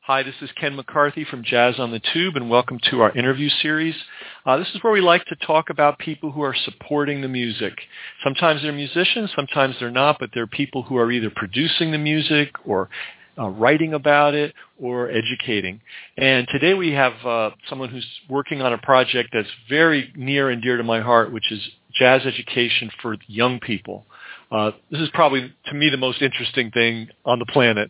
Hi, this is Ken McCarthy from Jazz on the Tube, and welcome to our interview series. This is where we like to talk about people who are supporting the music. Sometimes they're musicians, sometimes they're not, but they're people who are either producing the music or writing about it or educating. And today we have someone who's working on a project that's very near and dear to my heart, which is jazz education for young people. This is probably, to me, the most interesting thing on the planet,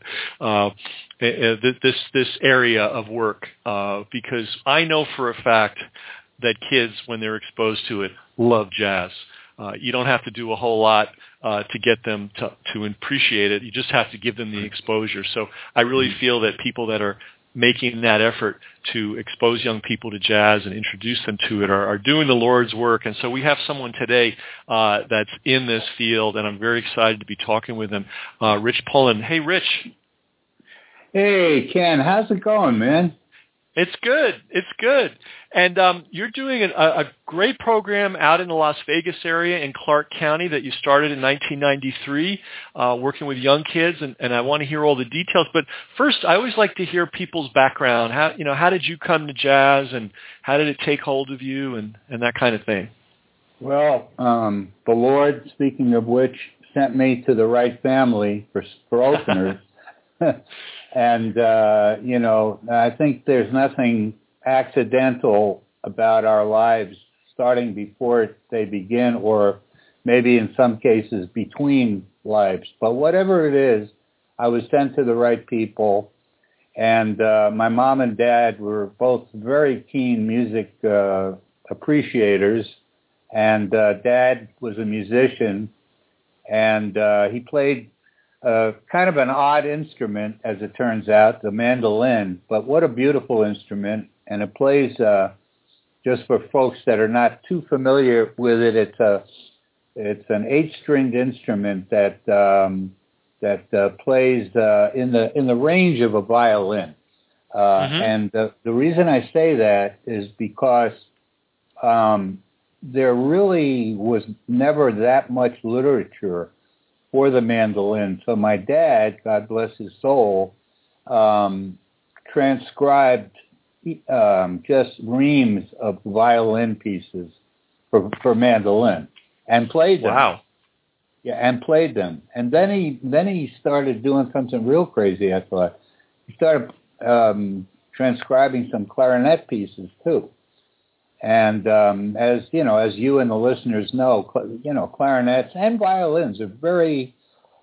this area of work, because I know for a fact that kids, when they're exposed to it, love jazz. You don't have to do a whole lot to get them to appreciate it. You just have to give them the exposure. So I really feel that people that are making that effort to expose young people to jazz and introduce them to it are doing the Lord's work. And so we have someone today that's in this field, and I'm very excited to be talking with him, Rich Pullen. Hey, Rich. Hey, Ken. How's it going, man? It's good. It's good. And you're doing a great program out in the Las Vegas area in Clark County that you started in 1993, working with young kids, and I want to hear all the details. But first, I always like to hear people's background. How did you come to jazz, and how did it take hold of you, and that kind of thing? Well, the Lord, speaking of which, sent me to the right family for openers. And, I think there's nothing accidental about our lives starting before they begin, or maybe in some cases between lives. But whatever it is, I was sent to the right people. And my mom and dad were both very keen music appreciators. And Dad was a musician, and he played kind of an odd instrument, as it turns out, the mandolin. But what a beautiful instrument. And it plays, just for folks that are not too familiar with it, it's an 8-stringed instrument that plays in the range of a violin. And the reason I say that is because there really was never that much literature for the mandolin. So my dad, God bless his soul, transcribed just reams of violin pieces for mandolin and played them. Wow. Yeah, and played them. And then he started doing something real crazy, I thought. He started transcribing some clarinet pieces too. And as you and the listeners know, clarinets and violins are very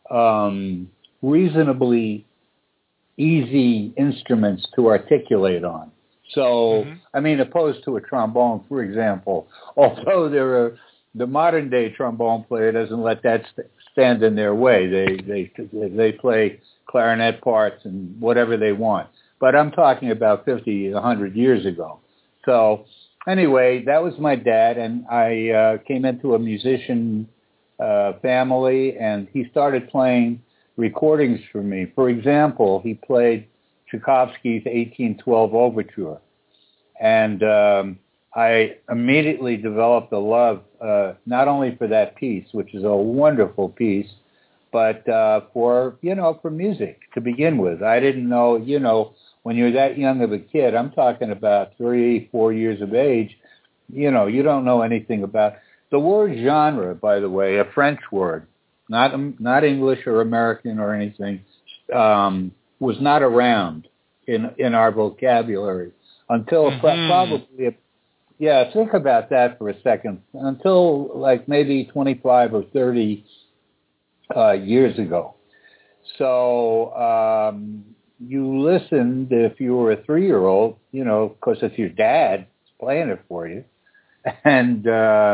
reasonably easy instruments to articulate on. So, opposed to a trombone, for example, although the modern day trombone player doesn't let that stand in their way. They play clarinet parts and whatever they want. But I'm talking about 50, 100 years ago. So anyway, that was my dad, and I came into a musician family, and he started playing recordings for me. For example, he played Tchaikovsky's 1812 Overture, and I immediately developed a love not only for that piece, which is a wonderful piece, but for music to begin with. I didn't know, when you're that young of a kid, I'm talking about 3, 4 years of age, you don't know anything about the word genre, by the way, a French word, not English or American or anything, was not around in our vocabulary until probably, think about that for a second, until like maybe 25 or 30 years ago. So you listened, if you were a 3-year-old, because it's your dad playing it for you, and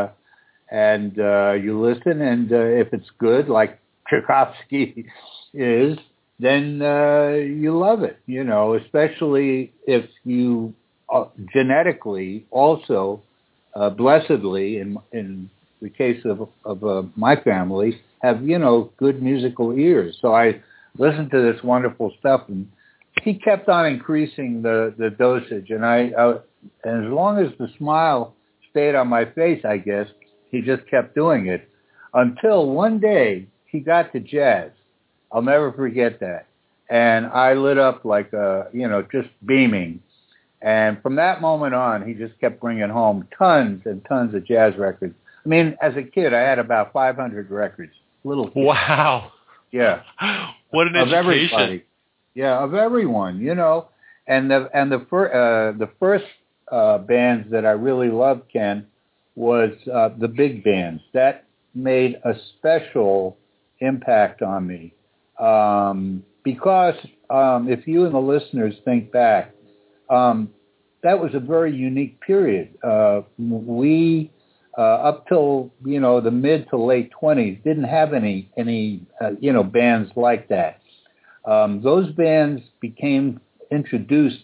you listen, and if it's good, like Tchaikovsky is, then you love it, especially if you genetically also, blessedly, in the case of my family, have, good musical ears. So I listened to this wonderful stuff, and he kept on increasing the dosage, and and as long as the smile stayed on my face, I guess, he just kept doing it until one day he got to jazz. I'll never forget that. and I lit up like just beaming. And from that moment on, he just kept bringing home tons and tons of jazz records. I mean, as a kid, I had about 500 records. Little kid. Wow. Yeah. What an education. Everybody. Yeah, of everyone, And the first bands that I really loved, Ken, was the big bands. That made a special impact on me. Because if you and the listeners think back, that was a very unique period. We, up till, the mid to late 20s, didn't have any bands like that. Those bands became introduced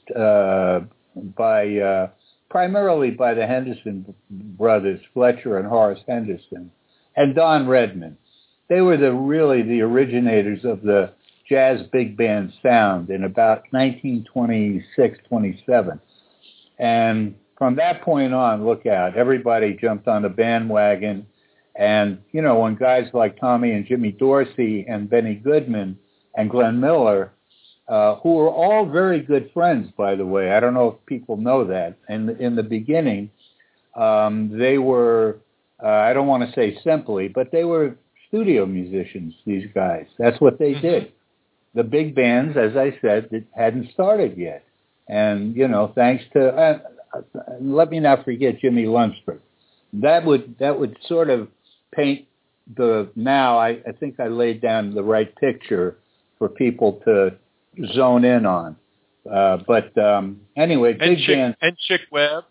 primarily by the Henderson brothers, Fletcher and Horace Henderson, and Don Redman. They were really the originators of the jazz big band sound in about 1926, 27. And from that point on, look out, everybody jumped on the bandwagon. And, when guys like Tommy and Jimmy Dorsey and Benny Goodman and Glenn Miller, who were all very good friends, by the way. I don't know if people know that. In the beginning, they were, I don't want to say simply, but they were studio musicians, these guys. That's what they did. The big bands, as I said, hadn't started yet. And, thanks to, let me not forget Jimmy Lunsford. That would sort of paint I think I laid down the right picture for people to zone in on. But anyway, big band. And Chick Webb.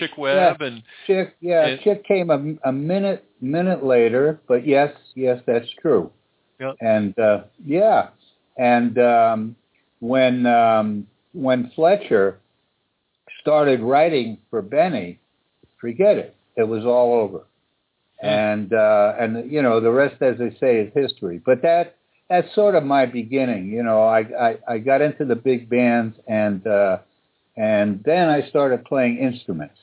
Chick came a minute later, but yes, that's true. Yep. And when Fletcher started writing for Benny, forget it. It was all over. And the rest, as I say, is history. But that's sort of my beginning. I got into the big bands, and then I started playing instruments.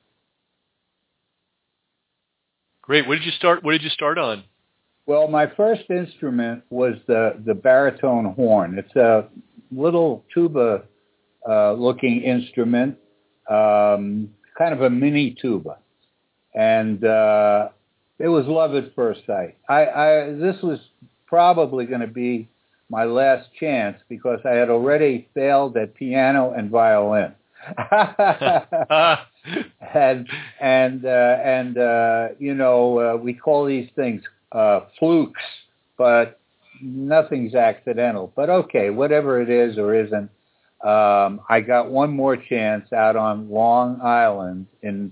Great. What did you start on? Well, my first instrument was the baritone horn. It's a little tuba looking instrument, kind of a mini tuba, and it was love at first sight. This was probably going to be my last chance because I had already failed at piano and violin. We call these things flukes, but nothing's accidental. But okay, whatever it is or isn't, I got one more chance out on Long Island in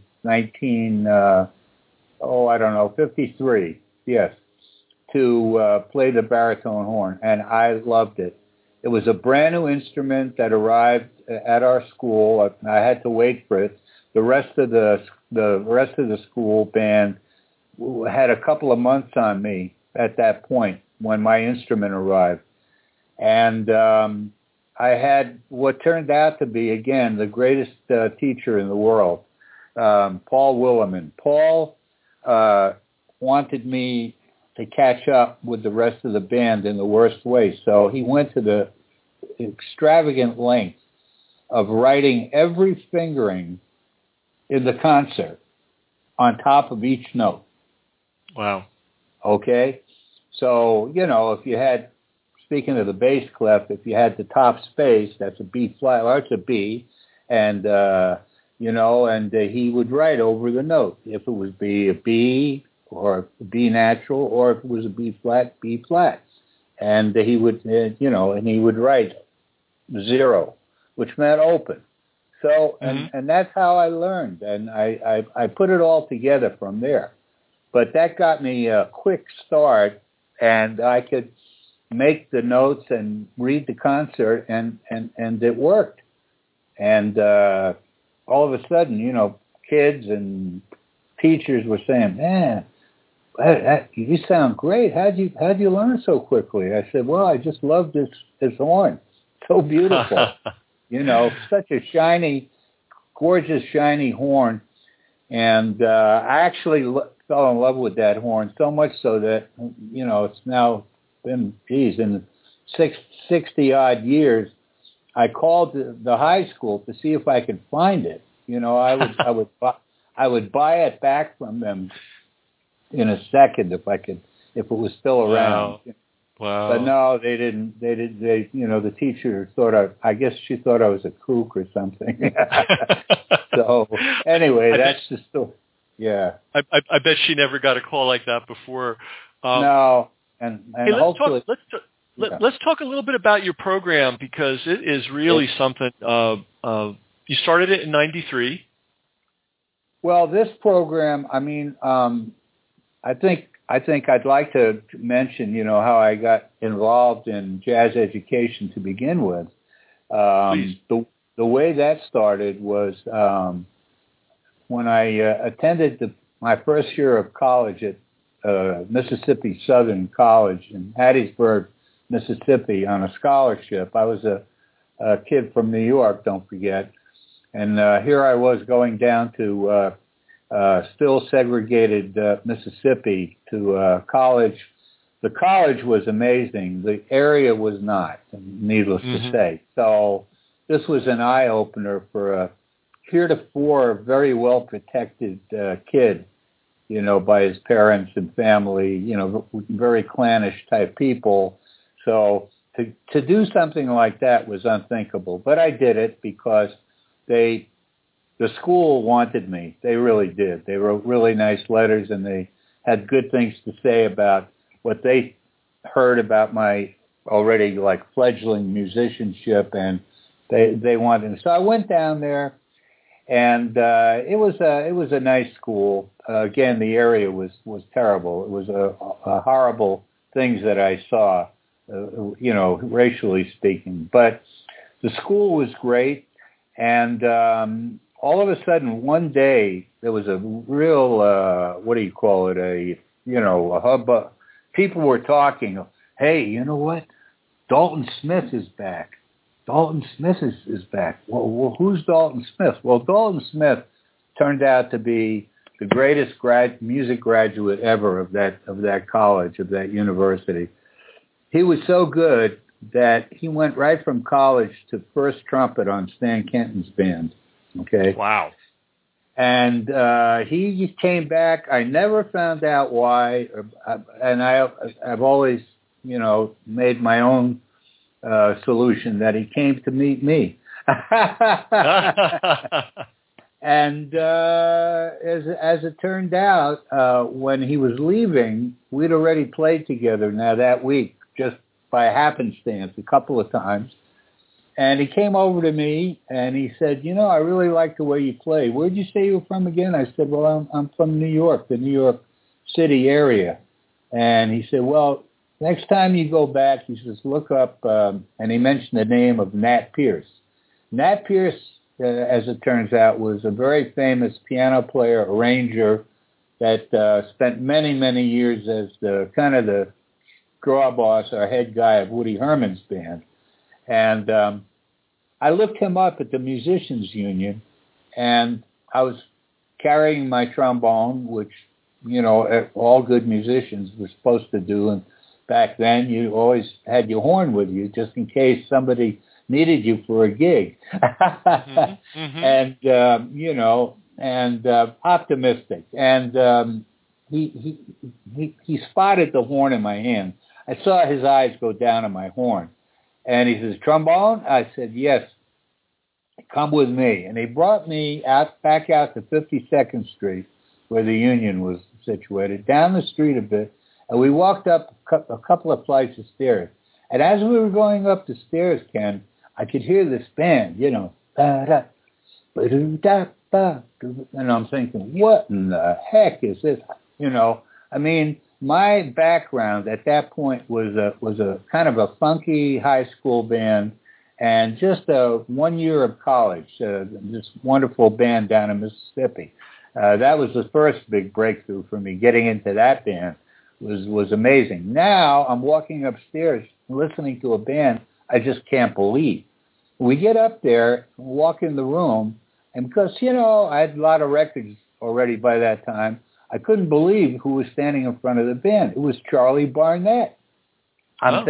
53. Yes. To play the baritone horn, and I loved it. It was a brand new instrument that arrived at our school. I had to wait for it. The rest of the school band had a couple of months on me at that point when my instrument arrived, and I had what turned out to be again the greatest teacher in the world, Paul Williman. Paul wanted me to catch up with the rest of the band in the worst way. So he went to the extravagant length of writing every fingering in the concert on top of each note. Wow. Okay? So, if you had, speaking of the bass clef, if you had the top space, that's a B flat, or it's a B, and, and he would write over the note. If it was a B, or B natural, or if it was a B flat, and he would, and he would write 0, which meant open. So, and that's how I learned, and I put it all together from there. But that got me a quick start, and I could make the notes and read the concert, and it worked. And all of a sudden, kids and teachers were saying, "Man, you sound great. How'd you learn so quickly?" I said, "Well, I just love this horn. So beautiful. Such a shiny, gorgeous, shiny horn." And I actually fell in love with that horn so much so that, it's now been, in 60 odd years, I called the high school to see if I could find it. You know, I would buy it back from them in a second if it was still around. Wow. But no, they didn't. They, you know, the teacher I guess she thought I was a kook or something. So anyway, that's the story. Yeah. I bet she never got a call like that before. No. And hey, hopefully. Let's talk a little bit about your program, because it is really something. You started it in '93. Well, this program, I mean, I think I'd like to mention, you know, how I got involved in jazz education to begin with. Please. The way that started was when I attended my first year of college at Mississippi Southern College in Hattiesburg, Mississippi, on a scholarship. I was a kid from New York, don't forget. And here I was going down to still segregated Mississippi to college. The college was amazing. The area was not, needless to say. So this was an eye-opener for a heretofore very well-protected kid, you know, by his parents and family, you know, very clannish type people. So to do something like that was unthinkable. But I did it because the school wanted me. They really did. They wrote really nice letters, and they had good things to say about what they heard about my already like fledgling musicianship, and they wanted. So I went down there, and it was a nice school. Again, the area was terrible. It was a horrible things that I saw, you know, racially speaking. But the school was great, and all of a sudden, one day, there was a real, what do you call it, a hubbub. People were talking, hey, you know what? Dalton Smith is back. Dalton Smith is back. Well, who's Dalton Smith? Well, Dalton Smith turned out to be the greatest music graduate ever of that college, of that university. He was so good that he went right from college to first trumpet on Stan Kenton's band. Okay. Wow. And he came back. I never found out why, and I've always, you know, made my own solution that he came to meet me. And as it turned out, when he was leaving, we'd already played together now that week, just by happenstance, a couple of times. And he came over to me and he said, you know, I really like the way you play. Where'd you say you were from again? I said, well, I'm from New York, the New York City area. And he said, well, next time you go back, he says, look up, and he mentioned the name of Nat Pierce. Nat Pierce, as it turns out, was a very famous piano player, arranger that spent many, many years as the draw boss or head guy of Woody Herman's band. And I looked him up at the Musicians Union, and I was carrying my trombone, which, you know, all good musicians were supposed to do. And back then, you always had your horn with you just in case somebody needed you for a gig. And, you know, and optimistic. And he spotted the horn in my hand. I saw his eyes go down on my horn. And he says, trombone? I said, yes. Come with me. And he brought me back out to 52nd Street, where the Union was situated, down the street a bit. And we walked up a couple of flights of stairs. And as we were going up the stairs, Ken, I could hear this band, you know, and I'm thinking, what in the heck is this? You know, I mean, my background at that point was a kind of a funky high school band, and just 1 year of college, this wonderful band down in Mississippi. That was the first big breakthrough for me. Getting into that band was amazing. Now I'm walking upstairs listening to a band I just can't believe. We get up there, walk in the room, and because, you know, I had a lot of records already by that time, I couldn't believe who was standing in front of the band. It was Charlie Barnett. I'm thinking,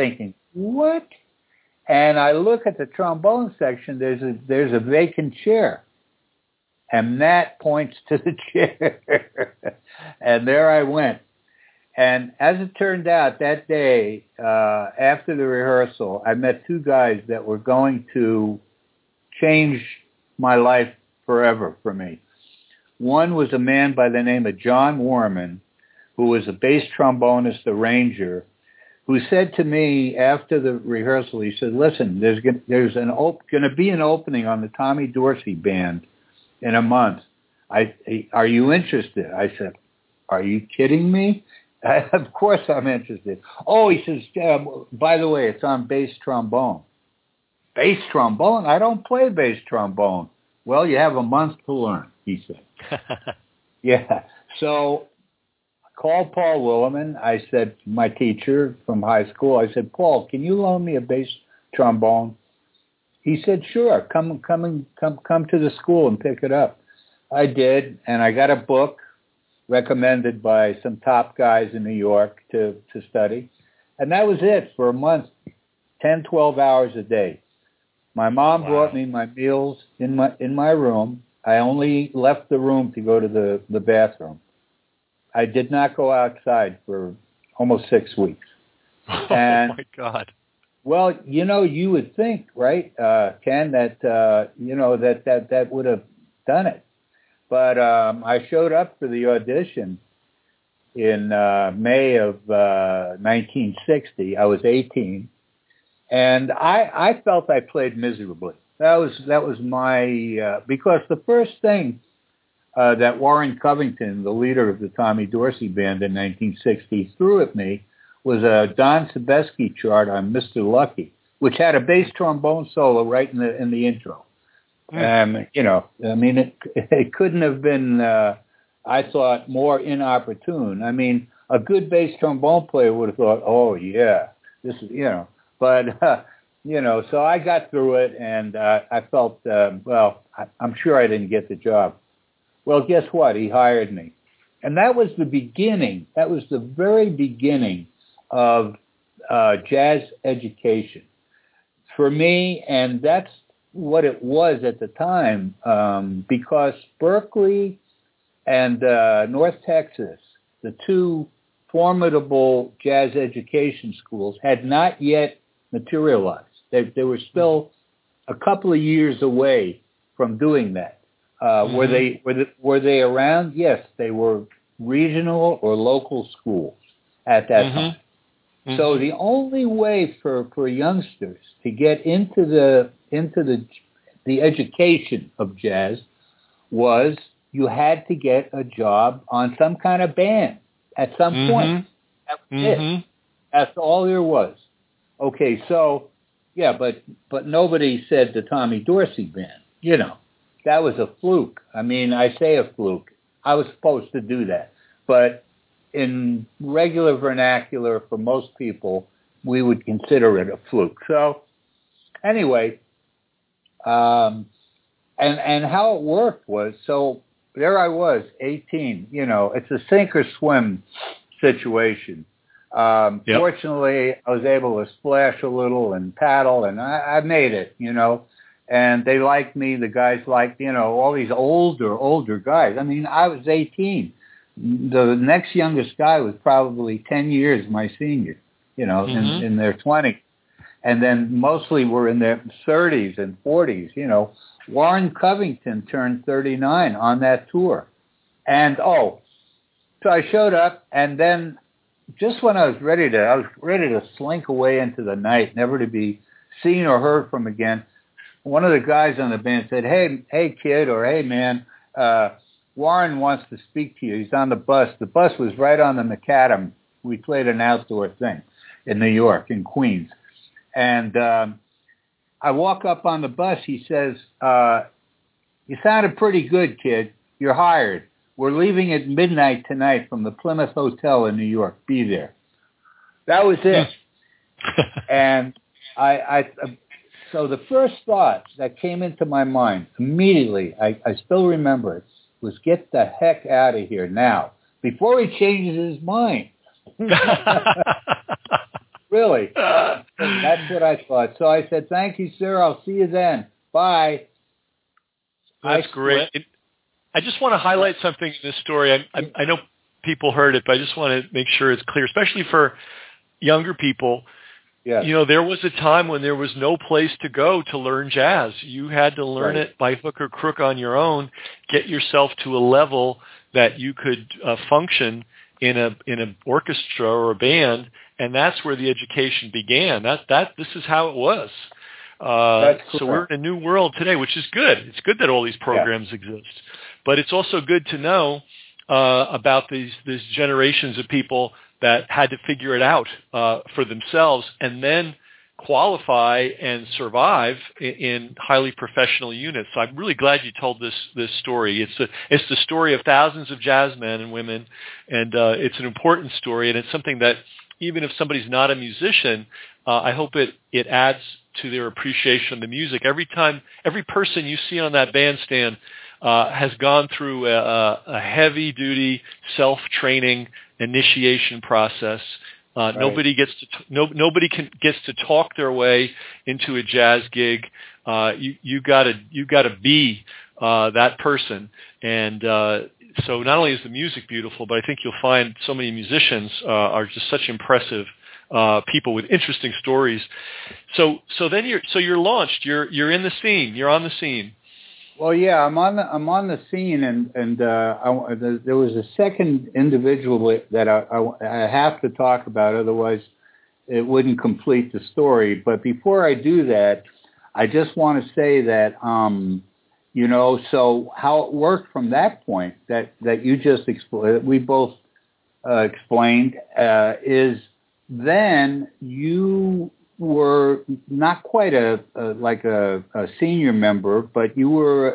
what? And I look at the trombone section. There's a vacant chair. And Nat points to the chair. And there I went. And as it turned out, that day, after the rehearsal, I met two guys that were going to change my life forever for me. One was a man by the name of John Warman, who was a bass trombonist, arranger, who said to me after the rehearsal, he said, listen, there's going to be an opening on the Tommy Dorsey Band in a month. Are you interested? I said, are you kidding me? Of course I'm interested. Oh, he says, by the way, it's on bass trombone. Bass trombone? I don't play bass trombone. Well, you have a month to learn, he said. Yeah. So I called Paul Williman. I said, my teacher from high school, I said, Paul, can you loan me a bass trombone? He said, sure, come to the school and pick it up. I did, and I got a book recommended by some top guys in New York to study. And that was it for a month, 10, 12 hours a day. My mom brought me my meals in my room. I only left the room to go to the bathroom. I did not go outside for almost 6 weeks. And, oh, my God. Well, you would think, right, Ken, that, that would have done it. But I showed up for the audition in May of 1960. I was 18, and I felt I played miserably. That was my because the first thing that Warren Covington, the leader of the Tommy Dorsey Band in 1960, threw at me was a Don Sebesky chart on Mr. Lucky, which had a bass trombone solo right in the intro. It couldn't have been, I thought, more inopportune. I mean, a good bass trombone player would have thought, oh, yeah, this is, but, so I got through it, and I felt, I'm sure I didn't get the job. Well, guess what? He hired me. And that was the beginning. That was the very beginning of jazz education for me, and that's what it was at the time, because Berkeley and North Texas, the two formidable jazz education schools, had not yet materialized. They were still a couple of years away from doing that. Were they around? Yes, they were regional or local schools at that time. So the only way for youngsters to get into the education of jazz was you had to get a job on some kind of band at some point. That was it. That's all there was. Okay, so yeah, but nobody said the Tommy Dorsey Band. That was a fluke. I mean, I say a fluke. I was supposed to do that, but in regular vernacular, for most people, we would consider it a fluke. So, anyway, and how it worked was, so there I was, 18. It's a sink or swim situation. Fortunately, I was able to splash a little and paddle, and I made it. And they liked me. The guys liked, all these older guys. I mean, I was 18. The next youngest guy was probably 10 years my senior, in their 20s. And then mostly were in their 30s and 40s, Warren Covington turned 39 on that tour. And, so I showed up, and then just when I was ready to slink away into the night, never to be seen or heard from again, one of the guys on the band said, hey, kid, or hey, man, Warren wants to speak to you. He's on the bus. The bus was right on the macadam. We played an outdoor thing in New York, in Queens. And I walk up on the bus. He says, you sounded pretty good, kid. You're hired. We're leaving at midnight tonight from the Plymouth Hotel in New York. Be there. That was it. And so the first thought that came into my mind immediately, I still remember it, was get the heck out of here now, before he changes his mind. Really. That's what I thought. So I said, thank you, sir. I'll see you then. Bye. That's great. I just want to highlight something in this story. I know people heard it, but I just want to make sure it's clear, especially for younger people. Yes. You know, there was a time when there was no place to go to learn jazz. You had to learn it by hook or crook on your own, get yourself to a level that you could function in an orchestra or a band, and that's where the education began. This is how it was. So we're in a new world today, which is good. It's good that all these programs exist, but it's also good to know about these generations of people that had to figure it out for themselves and then qualify and survive in highly professional units. So I'm really glad you told this story. It's the story of thousands of jazz men and women, and it's an important story, and it's something that even if somebody's not a musician, I hope it adds to their appreciation of the music. Every person you see on that bandstand has gone through a heavy-duty self-training initiation process. Nobody gets to talk their way into a jazz gig. You gotta be that person, and so not only is the music beautiful, but I think you'll find so many musicians are just such impressive people with interesting stories. So then you're launched. You're in the scene. You're on the scene. Well, yeah, I'm on the scene, and there was a second individual that I have to talk about, otherwise it wouldn't complete the story. But before I do that, I just want to say that so how it worked from that point that you just explained, we both explained, is then you were not quite a senior member, but you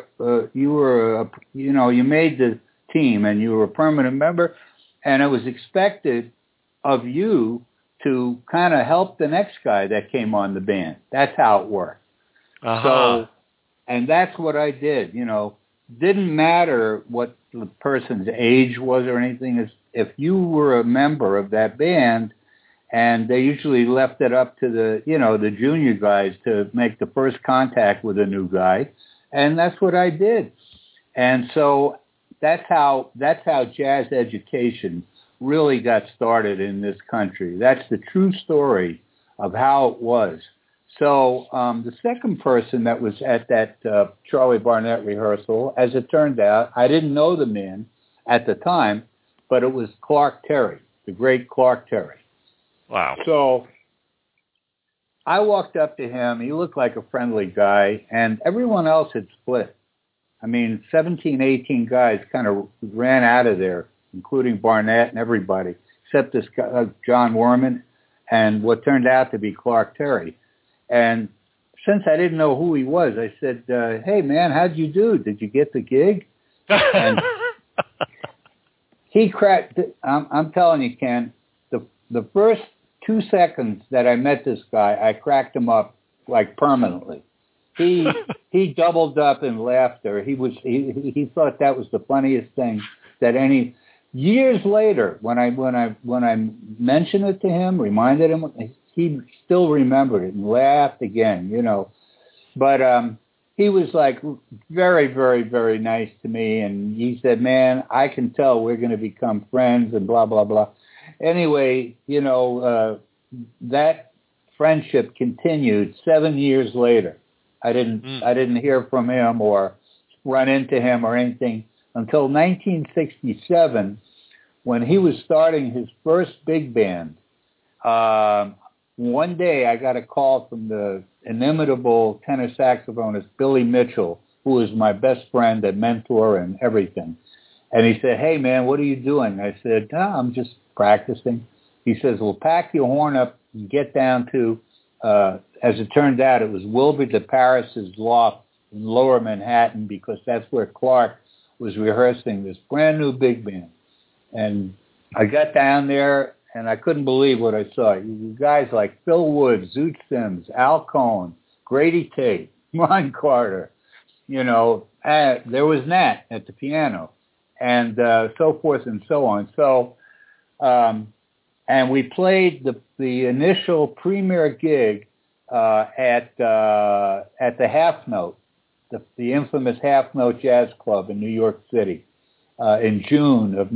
made the team and you were a permanent member, and it was expected of you to kind of help the next guy that came on the band. That's how it worked. So, and that's what I did. Didn't matter what the person's age was or anything. If you were a member of that band, and they usually left it up to the junior guys to make the first contact with a new guy. And that's what I did. And so that's how jazz education really got started in this country. That's the true story of how it was. So the second person that was at that Charlie Barnett rehearsal, as it turned out, I didn't know the man at the time, but it was Clark Terry, the great Clark Terry. Wow. So I walked up to him. He looked like a friendly guy, and everyone else had split. 17, 18 guys kind of ran out of there, including Barnett and everybody, except this guy, John Worman, and what turned out to be Clark Terry. And since I didn't know who he was, I said, hey, man, how'd you do? Did you get the gig? And he cracked. I'm telling you, Ken, the first 2 seconds that I met this guy, I cracked him up like permanently. He doubled up in laughter. He thought that was the funniest thing that any. Years later, when I mentioned it to him, reminded him, he still remembered it and laughed again, But he was like very, very, very nice to me, and he said, "Man, I can tell we're going to become friends," and blah blah blah. Anyway, that friendship continued 7 years later. I didn't hear from him or run into him or anything until 1967, when he was starting his first big band. One day I got a call from the inimitable tenor saxophonist Billy Mitchell, who was my best friend and mentor and everything. And he said, "Hey, man, what are you doing?" I said, "I'm just practicing." He says, "Well, pack your horn up and get down to," as it turned out, it was Wilbur de Paris's loft in Lower Manhattan, because that's where Clark was rehearsing this brand new big band. And I got down there, and I couldn't believe what I saw. You guys like Phil Wood, Zoot Sims, Al Cohn, Grady Tate, Ron Carter, there was Nat at the piano, and so forth and so on. So and we played the initial premiere gig at the Half Note, the infamous Half Note Jazz Club in New York City in June of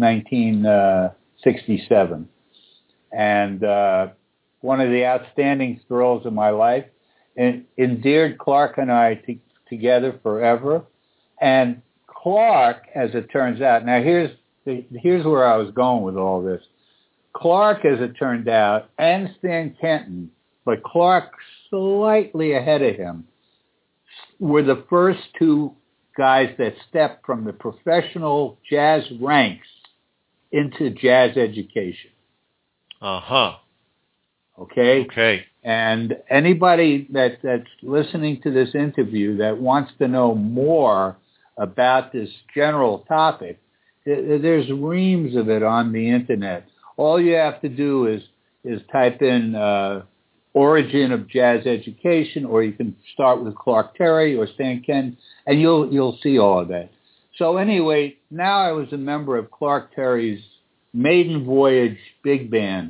1967. And one of the outstanding thrills of my life, and endeared Clark and I together forever. And Clark, as it turns out, now here's where I was going with all this. Clark, as it turned out, and Stan Kenton, but Clark slightly ahead of him, were the first two guys that stepped from the professional jazz ranks into jazz education. Uh-huh. Okay? And anybody that's listening to this interview that wants to know more about this general topic, there's reams of it on the internet. All you have to do is type in origin of jazz education, or you can start with Clark Terry or Stan Kenton, and you'll see all of that. So anyway, now I was a member of Clark Terry's maiden voyage big band.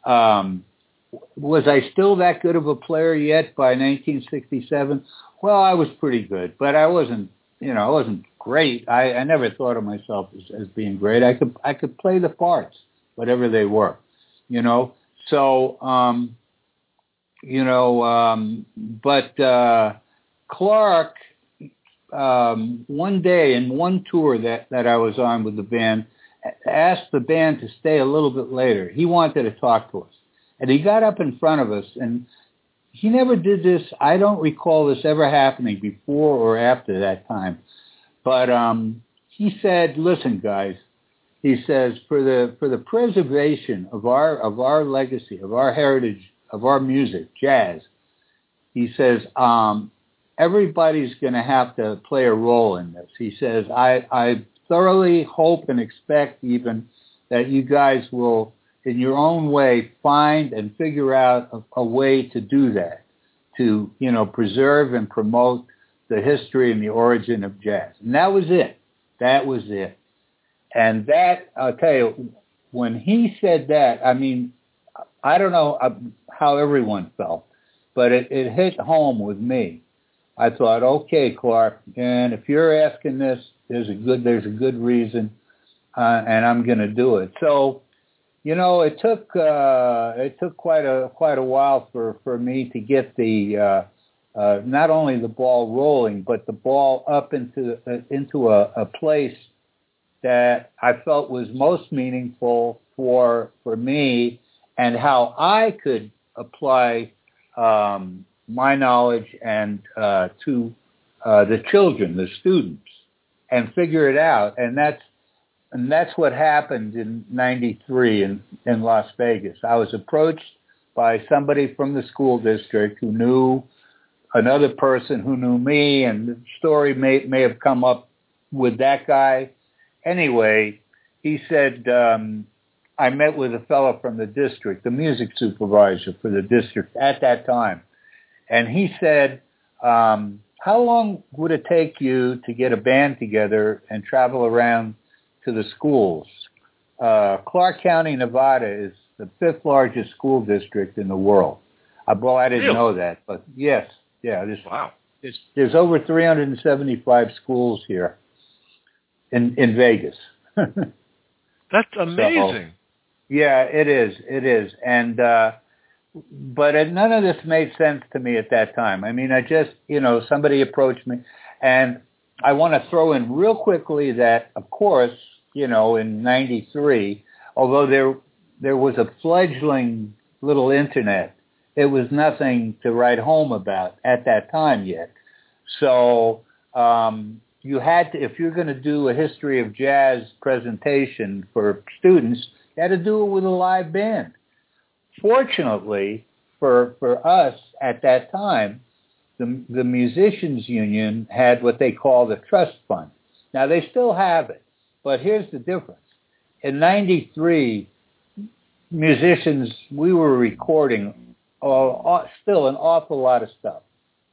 Was I still that good of a player yet by 1967? Well, I was pretty good, but I wasn't great. I never thought of myself as being great. I could play the parts, whatever they were, So, but Clark, one day in one tour that I was on with the band, asked the band to stay a little bit later. He wanted to talk to us. And he got up in front of us, and he never did this. I don't recall this ever happening before or after that time. But he said, "Listen, guys," he says, for the preservation of our legacy, of our heritage, of our music, jazz, he says, everybody's going to have to play a role in this. He says, I thoroughly hope and expect even that you guys will, in your own way, find and figure out a way to do that, to, preserve and promote the history and the origin of jazz. And that was it. That was it. And that, I'll tell you, when he said that, I mean, I don't know how everyone felt, but it hit home with me. I thought, okay, Clark, and if you're asking this, there's a good reason, and I'm going to do it. So, it took quite a while for me to get the not only the ball rolling, but the ball up into a place that I felt was most meaningful for me, and how I could apply my knowledge and to the children, the students, and figure it out. And that's what happened in '93 in Las Vegas. I was approached by somebody from the school district who knew another person who knew me, and the story may have come up with that guy. Anyway, he said, I met with a fellow from the district, the music supervisor for the district at that time. And he said, how long would it take you to get a band together and travel around to the schools? Clark County, Nevada is the 5th largest school district in the world. Well, I didn't know that, but yes. Yeah, there's over 375 schools here in Vegas. That's amazing. So, yeah, it is. And but none of this made sense to me at that time. I mean, I just, somebody approached me, and I want to throw in real quickly that, of course, in '93, although there was a fledgling little internet, it was nothing to write home about at that time yet. So you had to, if you're going to do a history of jazz presentation for students, you had to do it with a live band. Fortunately for us at that time, the Musicians Union had what they call the Trust Fund. Now, they still have it, but here's the difference. In '93, musicians, we were recording still an awful lot of stuff,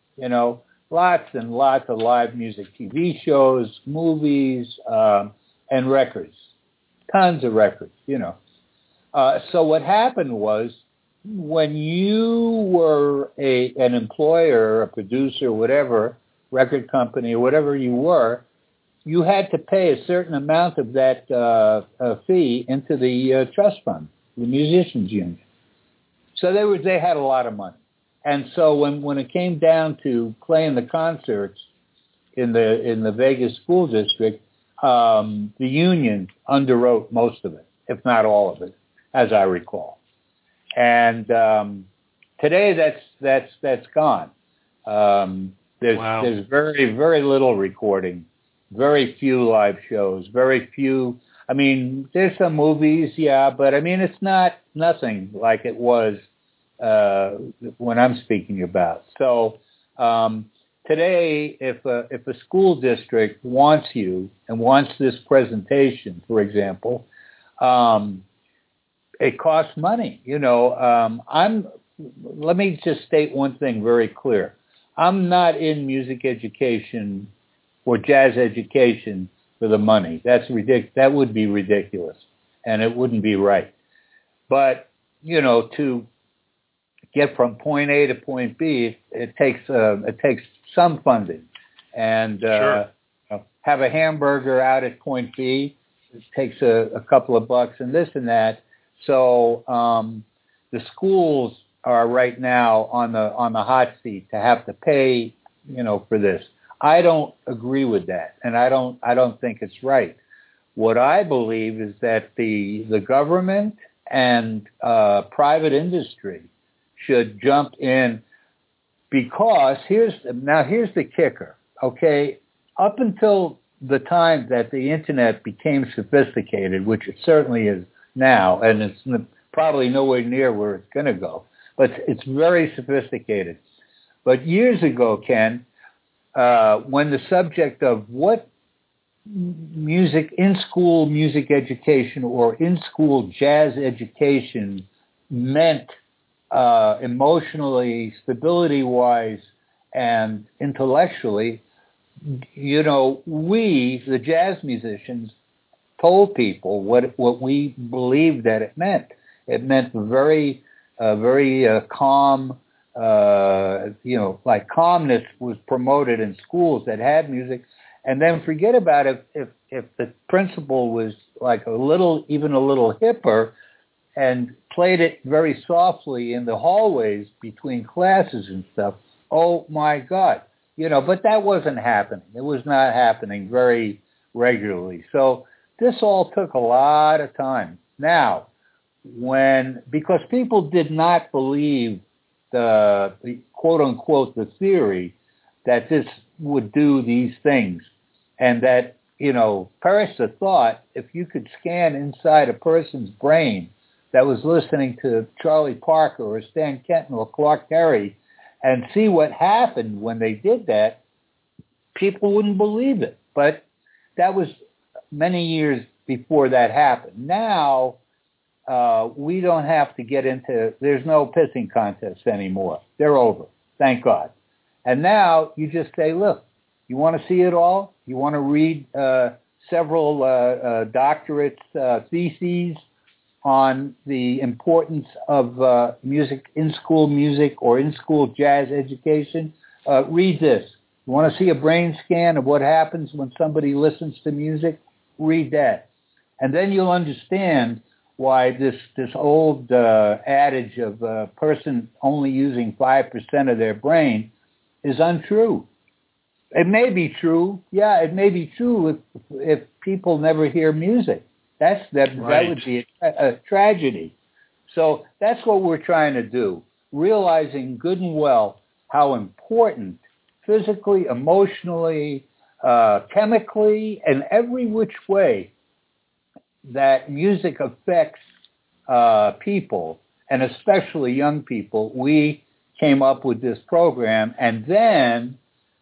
lots and lots of live music, TV shows, movies, and records, tons of records, So what happened was, when you were an employer, a producer, whatever, record company, or whatever you were, you had to pay a certain amount of that fee into the trust fund, the musicians union. So they had a lot of money. And so when it came down to playing the concerts in the Vegas school district, the union underwrote most of it, if not all of it, as I recall. And today that's gone. There's very, very little recording, very few live shows, very few. I mean, there's some movies, yeah, but I mean, it's nothing like it was when I'm speaking about. So today, if a school district wants you and wants this presentation, for example, it costs money. Let me just state one thing very clear. I'm not in music education or jazz education for the money. That's ridiculous. That would be ridiculous, and it wouldn't be right. But to get from point A to point B, it takes some funding, and sure. Have a hamburger out at point B. It takes a couple of bucks and this and that. So the schools are right now on the hot seat to have to pay, for this. I don't agree with that, and I don't think it's right. What I believe is that the government and private industry should jump in, because here's the kicker. Okay, up until the time that the internet became sophisticated, which it certainly is now, and it's probably nowhere near where it's going to go, but it's very sophisticated. But years ago, Ken, when the subject of what in-school music education or in-school jazz education meant emotionally, stability-wise, and intellectually, we, the jazz musicians, told people what we believed that it meant. It meant very calm, like calmness was promoted in schools that had music. And then forget about it if the principal was like even a little hipper and played it very softly in the hallways between classes and stuff. Oh my God. But that wasn't happening. It was not happening very regularly. So this all took a lot of time. Now, because people did not believe the quote unquote the theory that this would do these things, and that Parissa thought if you could scan inside a person's brain that was listening to Charlie Parker or Stan Kenton or Clark Terry and see what happened when they did that, people wouldn't believe it. But that was many years before that happened. Now, we don't have to get into, there's no pissing contests anymore. They're over, thank God. And now you just say, look, you want to see it all? You want to read several doctorate theses on the importance of music, in-school music or in-school jazz education? Read this. You want to see a brain scan of what happens when somebody listens to music? Read that. And then you'll understand why this old adage of a person only using 5% of their brain is untrue. It may be true. Yeah, it may be true if people never hear music. That would be a tragedy. So that's what we're trying to do, realizing good and well how important physically, emotionally, chemically, and every which way that music affects people, and especially young people. We came up with this program, and then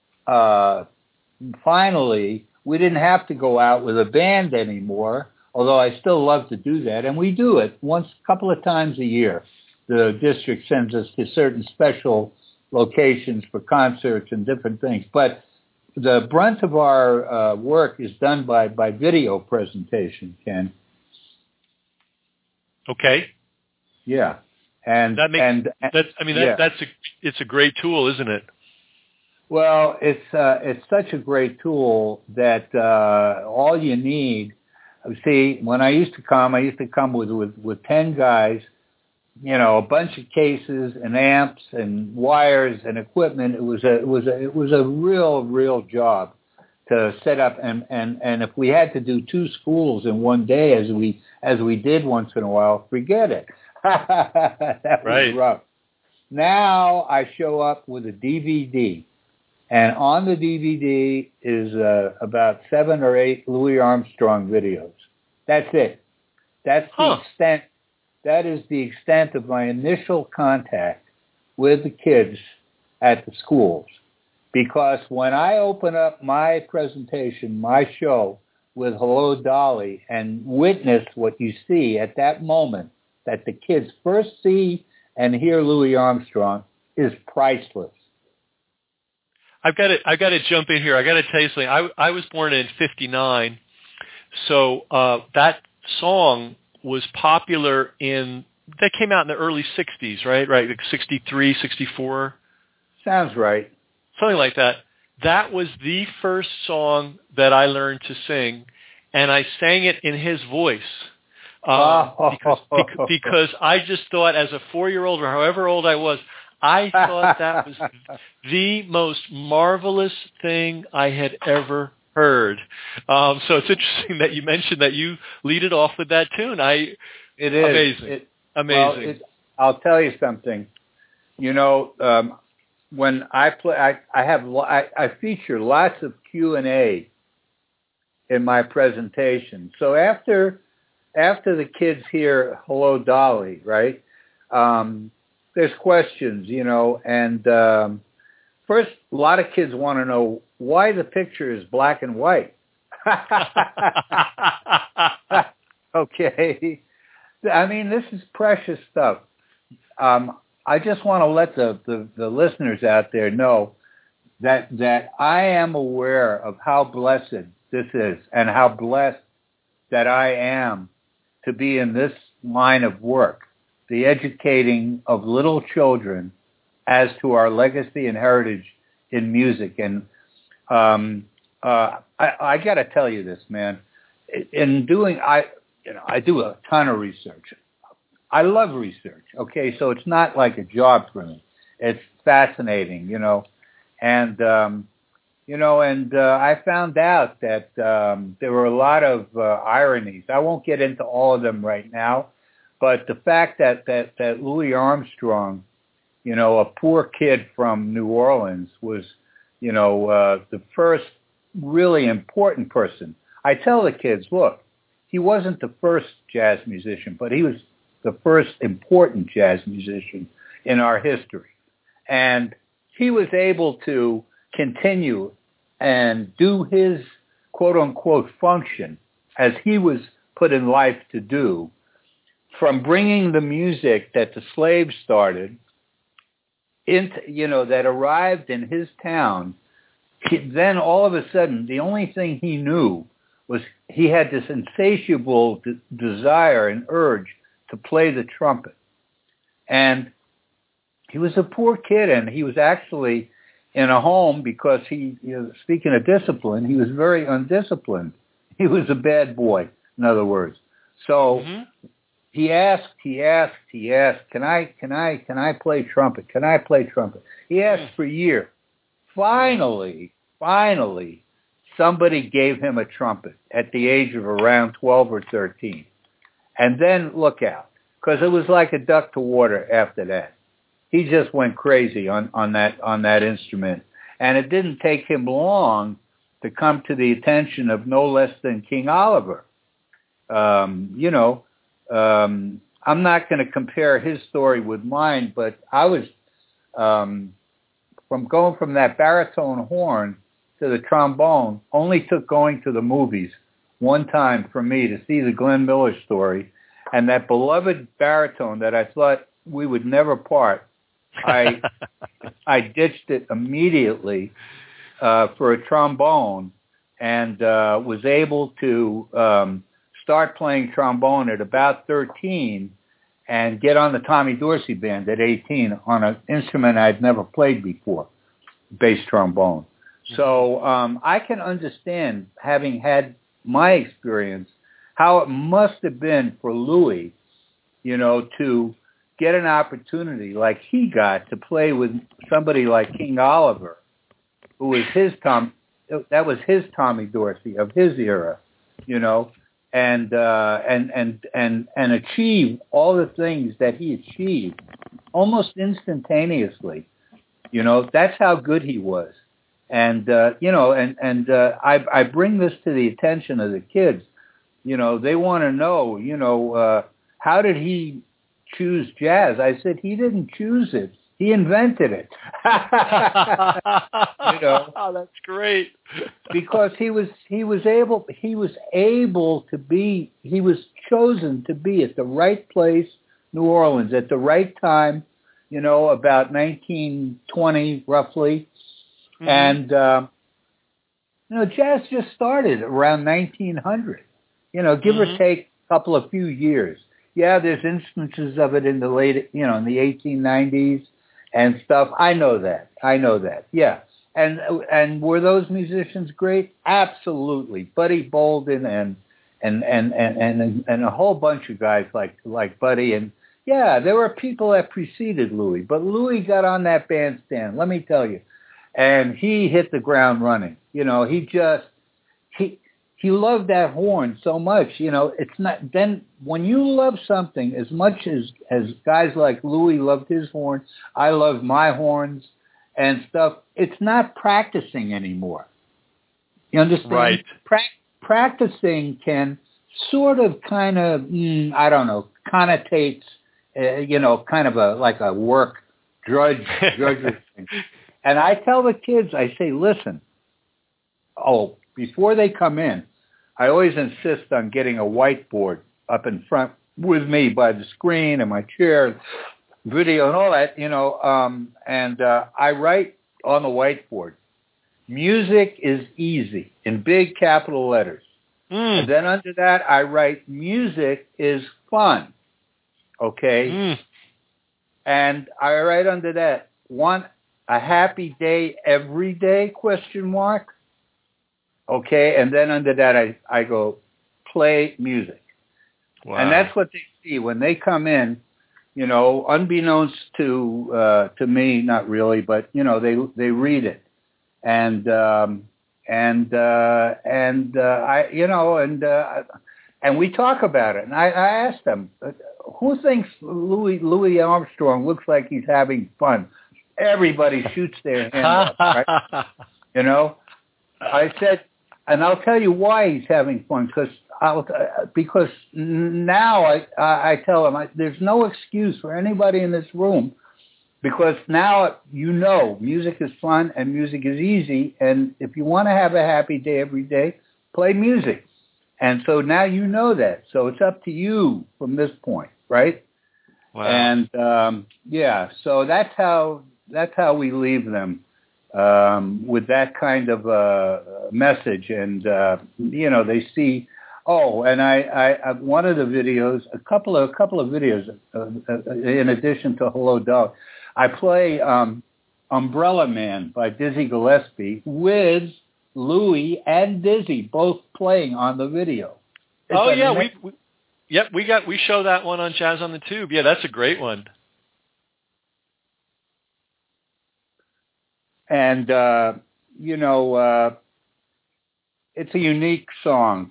finally, we didn't have to go out with a band anymore, although I still love to do that, and we do it a couple of times a year. The district sends us to certain special locations for concerts and different things, but the brunt of our work is done by video presentation, Ken. Okay. Yeah. And that makes it's a great tool, isn't it? Well, it's such a great tool that all you need. See, when I used to come with 10 guys, a bunch of cases and amps and wires and equipment. It was a real job to set up, and if we had to do 2 schools in one day, as we did once in a while, forget it. That was rough. Now I show up with a DVD. And on the DVD is about 7 or 8 Louis Armstrong videos. That's it. That's the extent. That is the extent of my initial contact with the kids at the schools. Because when I open up my presentation, my show with Hello, Dolly, and witness what you see at that moment, that the kids first see and hear Louis Armstrong, is priceless. I've got to jump in here. I got to tell you something. I was born in 1959, so that song was popular that came out in the early 60s, right? Right, like 63, 64? Sounds right. Something like that. That was the first song that I learned to sing, and I sang it in his voice. Because I just thought, as a 4-year-old or however old I was, I thought that was the most marvelous thing I had ever heard. So it's interesting that you mentioned that you lead it off with that tune. It is amazing. Well, I'll tell you something. When I play, I feature lots of Q&A in my presentation. So after the kids hear Hello, Dolly, right? There's questions, and first, a lot of kids want to know why the picture is black and white. Okay. I mean, this is precious stuff. I just want to let the listeners out there know that I am aware of how blessed this is and how blessed that I am to be in this line of work, the educating of little children as to our legacy and heritage in music. And I got to tell you this, man. I do a ton of research. I love research. Okay, so it's not like a job for me. It's fascinating, and I found out that there were a lot of ironies. I won't get into all of them right now, but the fact that Louis Armstrong, a poor kid from New Orleans, was, the first really important person. I tell the kids, look, he wasn't the first jazz musician, but he was the first important jazz musician in our history. And he was able to continue and do his quote-unquote function as he was put in life to do, from bringing the music that the slaves started into, that arrived in his town. Then all of a sudden, the only thing he knew was he had this insatiable desire and urge to play the trumpet. And he was a poor kid, and he was actually in a home because speaking of discipline, he was very undisciplined. He was a bad boy, in other words. So he asked, can I play trumpet? Can I play trumpet? He asked for years. Finally, somebody gave him a trumpet at the age of around 12 or 13. And then look out, because it was like a duck to water after that. He just went crazy on that instrument. And it didn't take him long to come to the attention of no less than King Oliver. I'm not going to compare his story with mine, but I was, from going from that baritone horn to the trombone, only took going to the movies one time for me to see the Glenn Miller Story, and that beloved baritone that I thought we would never part, I ditched it immediately for a trombone, and was able to start playing trombone at about 13, and get on the Tommy Dorsey band at 18 on an instrument I'd never played before, bass trombone. So I can understand, having had my experience, how it must have been for Louis, to get an opportunity like he got to play with somebody like King Oliver, who was that was his Tommy Dorsey of his era, and achieve all the things that he achieved almost instantaneously. That's how good he was. And I bring this to the attention of the kids. They want to know, how did he choose jazz? I said, he didn't choose it. He invented it. Oh, that's great. Because he was chosen to be at the right place, New Orleans, at the right time, about 1920 roughly. Mm-hmm. And, jazz just started around 1900, give or take a couple of few years. Yeah, there's instances of it in the late, in the 1890s and stuff. I know that. Yeah. And were those musicians great? Absolutely. Buddy Bolden and a whole bunch of guys like Buddy. And yeah, there were people that preceded Louis, but Louis got on that bandstand, let me tell you. And he hit the ground running. He loved that horn so much. It's not, then when you love something as much as guys like Louis loved his horn, I love my horns and stuff, it's not practicing anymore. You understand? Right. Practicing can sort of kind of, connotates, kind of like a work drudgery thing. And I tell the kids, I say, listen, before they come in, I always insist on getting a whiteboard up in front with me by the screen and my chair, video and all that, and I write on the whiteboard, music is easy in big capital letters. And then under that, I write, music is fun. Okay? And I write under that, want a happy day every day, ? Okay, and then under that I go, play music. Wow. And that's what they see when they come in, unbeknownst to me, not really, but they read it. And we talk about it. And I asked them, who thinks Louis Armstrong looks like he's having fun? Everybody shoots their hand up, right? I said, and I'll tell you why he's having fun, because now I tell him there's no excuse for anybody in this room, because now music is fun and music is easy, and if you want to have a happy day every day, play music. And so now that. So it's up to you from this point, right? Wow. And so that's how we leave them. With that kind of message, and they see. Oh, and I one of the videos, a couple of videos, in addition to Hello Dog, I play Umbrella Man by Dizzy Gillespie with Louis and Dizzy both playing on the video. We show that one on Jazz on the Tube. Yeah, that's a great one. And, it's a unique song.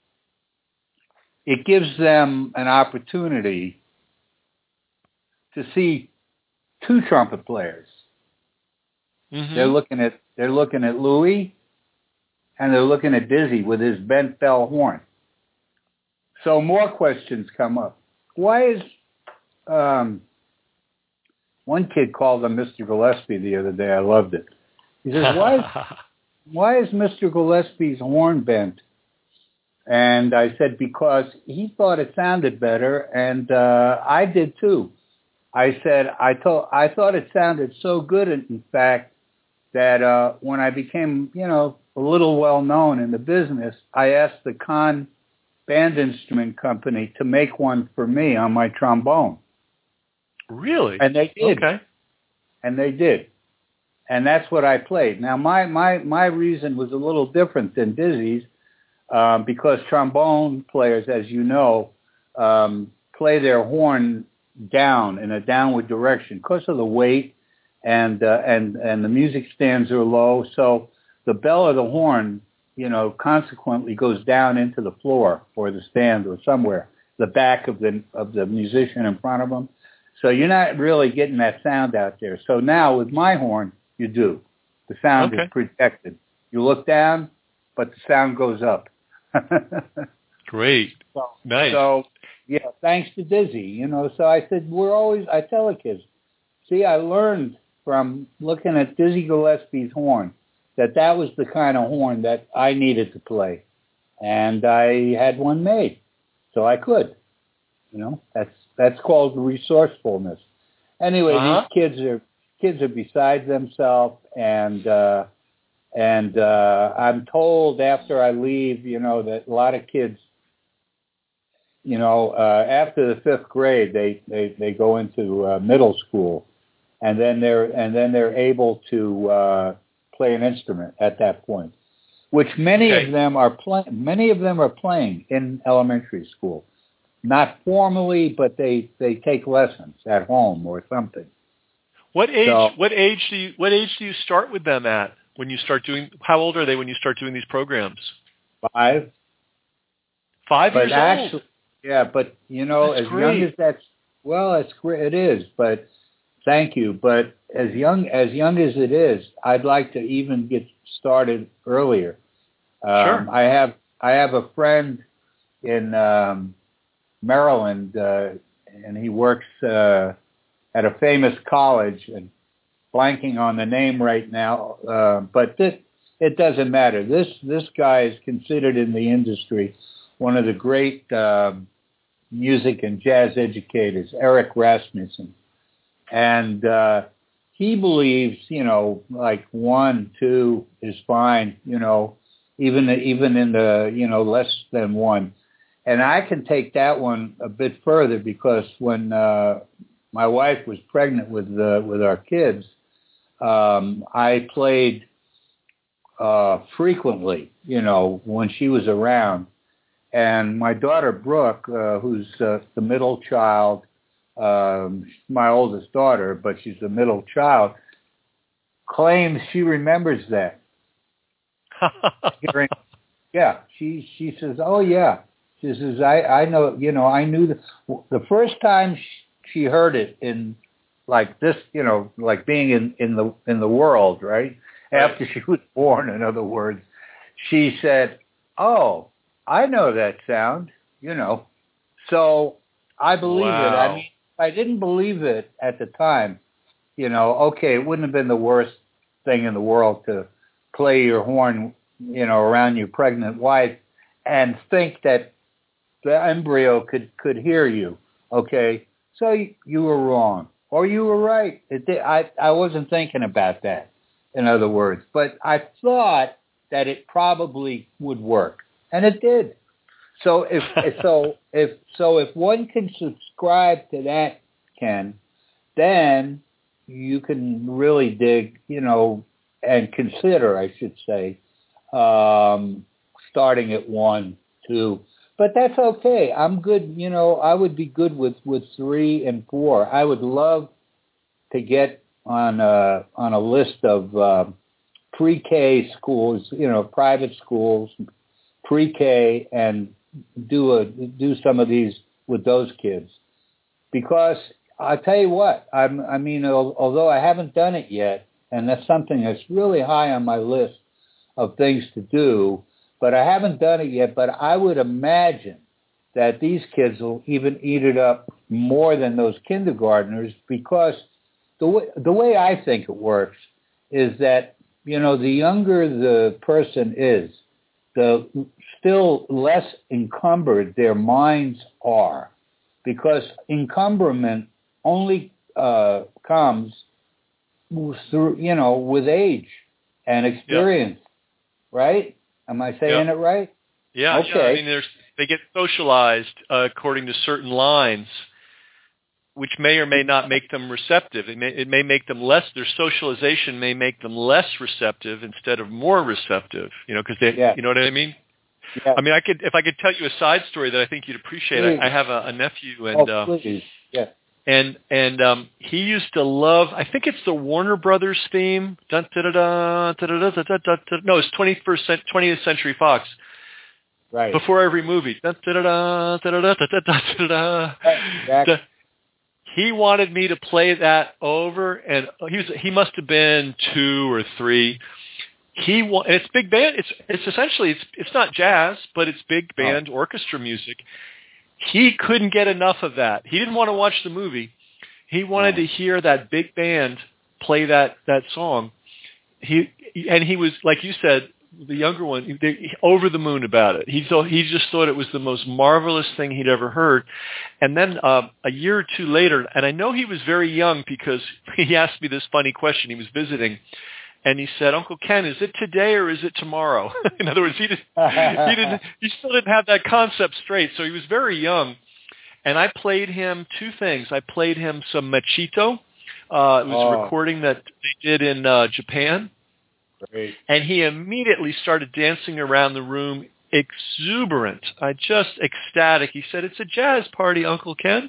It gives them an opportunity to see two trumpet players. Mm-hmm. They're looking at Louis, and they're looking at Dizzy with his bent bell horn. So more questions come up. Why is one kid called him Mr. Gillespie the other day. I loved it. He says, why is Mr. Gillespie's horn bent? And I said, because he thought it sounded better, and I did too. I said, I thought it sounded so good, in fact, that when I became, a little well-known in the business, I asked the band instrument company to make one for me on my trombone. Really? And they did. Okay. And they did. And that's what I played. Now, my reason was a little different than Dizzy's because trombone players, as you know, play their horn down in a downward direction because of the weight and the music stands are low. So the bell of the horn, consequently goes down into the floor or the stand or somewhere, the back of the musician in front of them. So you're not really getting that sound out there. So now with my horn, you do. The sound is protected. You look down, but the sound goes up. Great. Nice. So, yeah, thanks to Dizzy, So I said, I tell the kids, see, I learned from looking at Dizzy Gillespie's horn that was the kind of horn that I needed to play. And I had one made, so I could. That's called resourcefulness. Anyway, these kids are beside themselves, and I'm told after I leave, that a lot of kids, after the 5th grade, they go into middle school, and then they're able to play an instrument at that point, which many of them are playing in elementary school. Not formally, but they take lessons at home or something. What age do you start with them at when you start doing? How old are they when you start doing these programs? 5. 5 years old. Yeah, but That's as great. young as it's great. It is, but thank you. But as young as it is, I'd like to even get started earlier. Sure. I have a friend in Maryland, and he works at a famous college, and blanking on the name right now, but it doesn't matter. This guy is considered in the industry one of the great music and jazz educators, Eric Rasmussen, and he believes like 1, 2 is fine, even in the less than 1. And I can take that one a bit further because when my wife was pregnant with our kids, I played frequently, when she was around. And my daughter Brooke, who's the middle child, my oldest daughter, but she's the middle child, claims she remembers that. Yeah, she says, "Oh yeah." She says, I know, I knew the first time she heard it in like this, like being in the world, right? After she was born, in other words, she said, "Oh, I know that sound," So I believe it. I mean, if I didn't believe it at the time, okay, it wouldn't have been the worst thing in the world to play your horn, around your pregnant wife and think that the embryo could hear you, okay? So you were wrong, or you were right. I wasn't thinking about that, in other words, but I thought that it probably would work, and it did. So if one can subscribe to that, Ken, then you can really dig, and consider, I should say, starting at 1, 2. But that's okay. I'm good. I would be good with 3 and 4. I would love to get on a list of pre-K schools, private schools, pre-K, and do some of these with those kids. Because I'll tell you what, although I haven't done it yet, and that's something that's really high on my list of things to do, but I haven't done it yet, but I would imagine that these kids will even eat it up more than those kindergartners, because the way I think it works is that, the younger the person is, the still less encumbered their minds are, because encumberment only comes through, with age and experience, right? Am I saying it right? Yeah. Okay. Yeah. I mean, they get socialized according to certain lines, which may or may not make them receptive. It may make them less. Their socialization may make them less receptive instead of more receptive. Because you know what I mean. Yeah. I mean, if I could tell you a side story that I think you'd appreciate. I have a nephew, and please. Yeah. And he used to love, I think it's the Warner Brothers theme. Dun, da, da, da, da, da, da, da, da, da. No, it's 20th Century Fox. Right. Before every movie. Dun, da, da, da, da, da, da, da, da, da. Exactly. He wanted me to play that over, and he must have been 2 or 3. And it's big band. It's essentially it's not jazz, but it's big band orchestra music. He couldn't get enough of that. He didn't want to watch the movie. He wanted to hear that big band play that song. He was, like you said, the younger one, over the moon about it. He just thought it was the most marvelous thing he'd ever heard. And then a year or two later, and I know he was very young because he asked me this funny question. He was visiting. And he said, "Uncle Ken, is it today or is it tomorrow?" In other words, he still didn't have that concept straight. So he was very young. And I played him 2 things. I played him some Machito. It was a recording that they did in Japan. Great. And he immediately started dancing around the room, exuberant. Just ecstatic. He said, "It's a jazz party, Uncle Ken."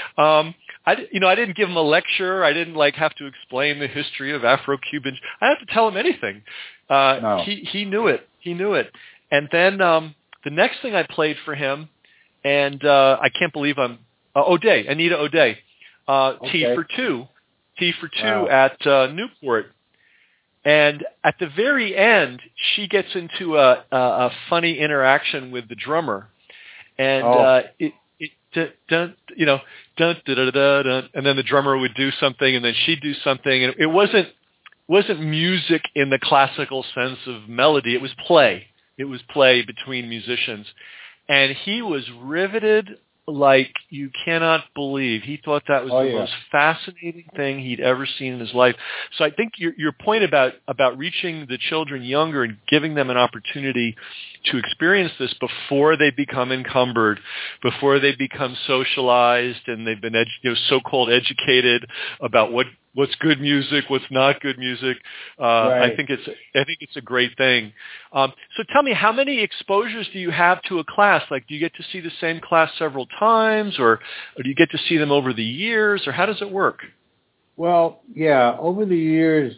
I didn't give him a lecture. I didn't have to explain the history of Afro-Cubans. I didn't have to tell him anything. No. He knew it. He knew it. And then the next thing I played for him, and I can't believe Anita O'Day, Tea for Two wow. At Newport. And at the very end, she gets into a funny interaction with the drummer, and dun, dun, da, da, da, da, and then the drummer would do something, and then she'd do something, and it wasn't music in the classical sense of melody. It was play. It was play between musicians, and he was riveted like you cannot believe. He thought that was the most fascinating thing he'd ever seen in his life. So I think your point about reaching the children younger and giving them an opportunity to experience this before they become encumbered, before they become socialized and they've been so-called educated about what's good music, what's not good music. Right. I think it's a great thing. So tell me, how many exposures do you have to a class? Like, do you get to see the same class several times, or do you get to see them over the years, or how does it work? Well, yeah, over the years,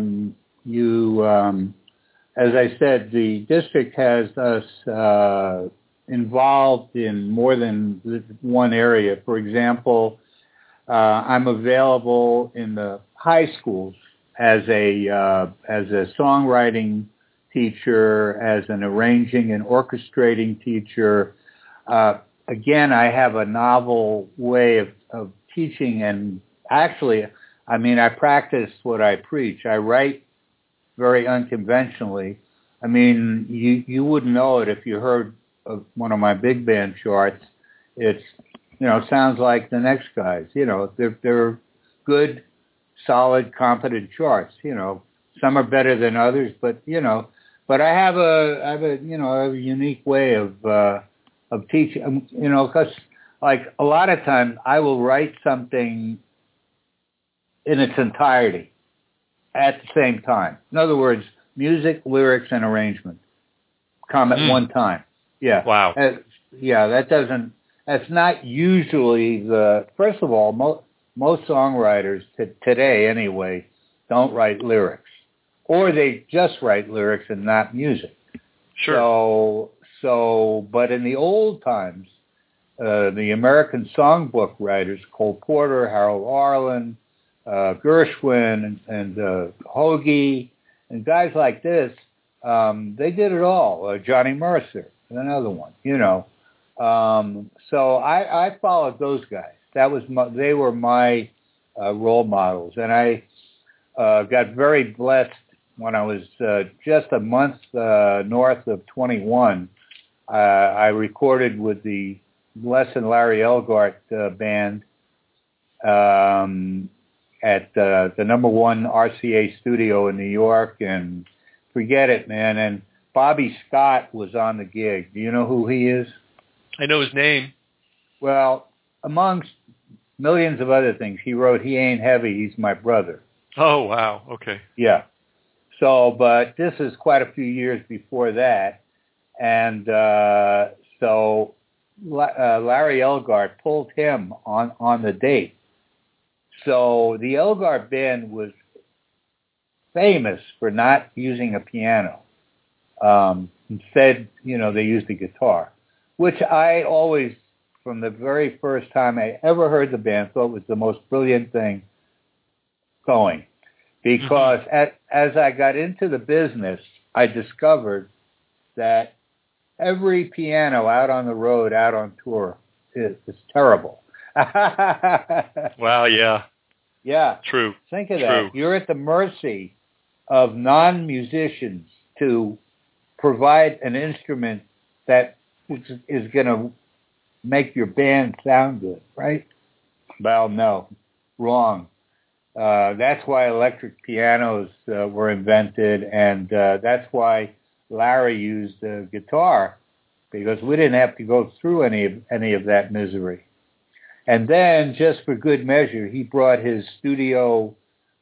as I said, the district has us involved in more than one area. For example, I'm available in the high schools as a songwriting teacher, as an arranging and orchestrating teacher. Again, I have a novel way of teaching, and actually, I practice what I preach. I write very unconventionally. You wouldn't know it if you heard of one of my big band charts. It's sounds like the next guys. They're good, solid, competent charts. Some are better than others, but I have a unique way of teaching. Because like a lot of times I will write something in its entirety at the same time. In other words, music, lyrics, and arrangement come at one time. Yeah. Wow. That's not usually first of all, most songwriters today anyway don't write lyrics, or they just write lyrics and not music. Sure. But in the old times, the American songbook writers, Cole Porter, Harold Arlen, Gershwin, and Hoagie, and guys like this, they did it all. Johnny Mercer, another one, So I followed those guys. They were my role models, and I got very blessed when I was just a month north of 21. I recorded with the Les and Larry Elgart band at the #1 RCA studio in New York, and forget it, man. And Bobby Scott was on the gig. Do you know who he is? I know his name. Well, amongst millions of other things, he wrote "He Ain't Heavy, He's My Brother." Oh, wow. Okay. Yeah. So, but this is quite a few years before that, and so Larry Elgart pulled him on the date. So the Elgart band was famous for not using a piano. Instead, they used a guitar, which I always, from the very first time I ever heard the band, thought was the most brilliant thing going. Because as I got into the business, I discovered that every piano out on the road, out on tour, is terrible. Wow, yeah. Yeah. True. Think of that. You're at the mercy of non-musicians to provide an instrument that is going to make your band sound good, right? Well, no. Wrong. That's why electric pianos were invented, and that's why Larry used a guitar, because we didn't have to go through any of that misery. And then, just for good measure, he brought his studio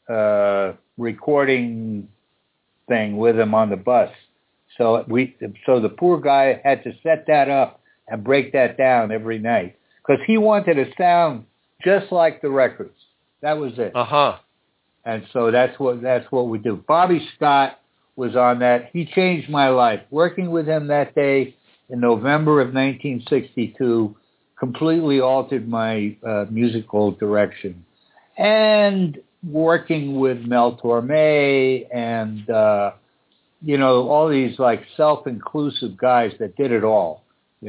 recording thing with him on the bus. So the poor guy had to set that up and break that down every night, because he wanted to sound just like the records. That was it. And so that's what we do. Bobby Scott was on that. He changed my life. Working with him that day in November of 1962 completely altered my musical direction. And working with Mel Torme and all these like self-inclusive guys that did it all,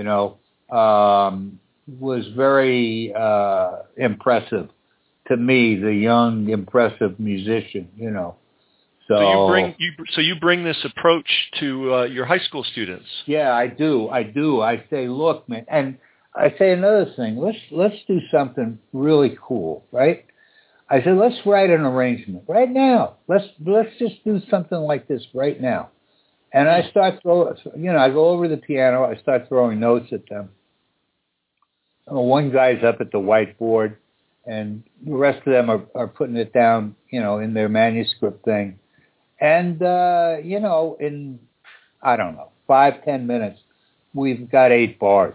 was very impressive to me, the young, impressive musician, So you bring this approach to your high school students. Yeah, I do. I say, look, man, and I say another thing. Let's do something really cool, right? I said, let's write an arrangement right now. Let's just do something like this right now. And I start I go over the piano. I start throwing notes at them. One guy's up at the whiteboard, and the rest of them are putting it down, in their manuscript thing. And, in, I don't know, 5-10 minutes, we've got 8 bars,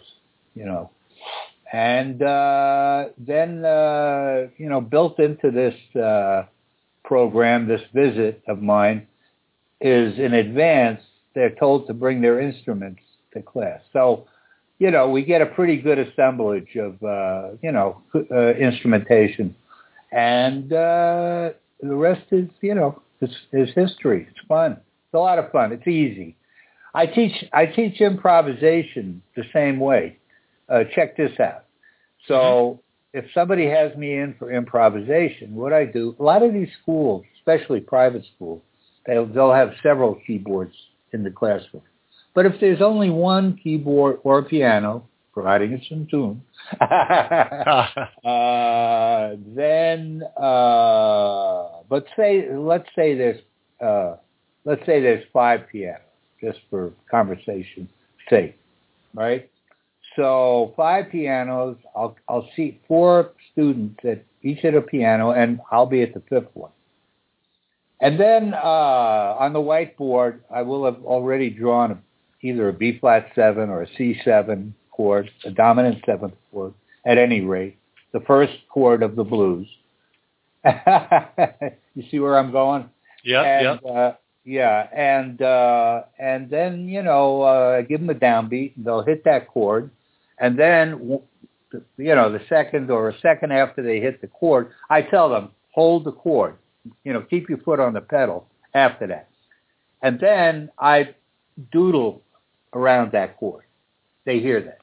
And then, built into this program, this visit of mine, is in advance, they're told to bring their instruments to class. So, we get a pretty good assemblage of, instrumentation. And the rest is, is history. It's fun. It's a lot of fun. It's easy. I teach improvisation the same way. Check this out. So if somebody has me in for improvisation, what I do, a lot of these schools, especially private schools, they'll have several keyboards in the classroom. But if there's only one keyboard or a piano, providing it's in tune, then let's say there's 5 pianos, just for conversation's sake, right? So 5 pianos, I'll seat 4 students at each at a piano, and I'll be at the 5th one. And then on the whiteboard, I will have already drawn either a B-flat 7 or a C7 chord, a dominant 7th chord, at any rate, the first chord of the blues. You see where I'm going? Yeah. And then, give them a downbeat, and they'll hit that chord. And then, the second after they hit the chord, I tell them, hold the chord. Keep your foot on the pedal after that. And then I doodle around that chord. They hear that.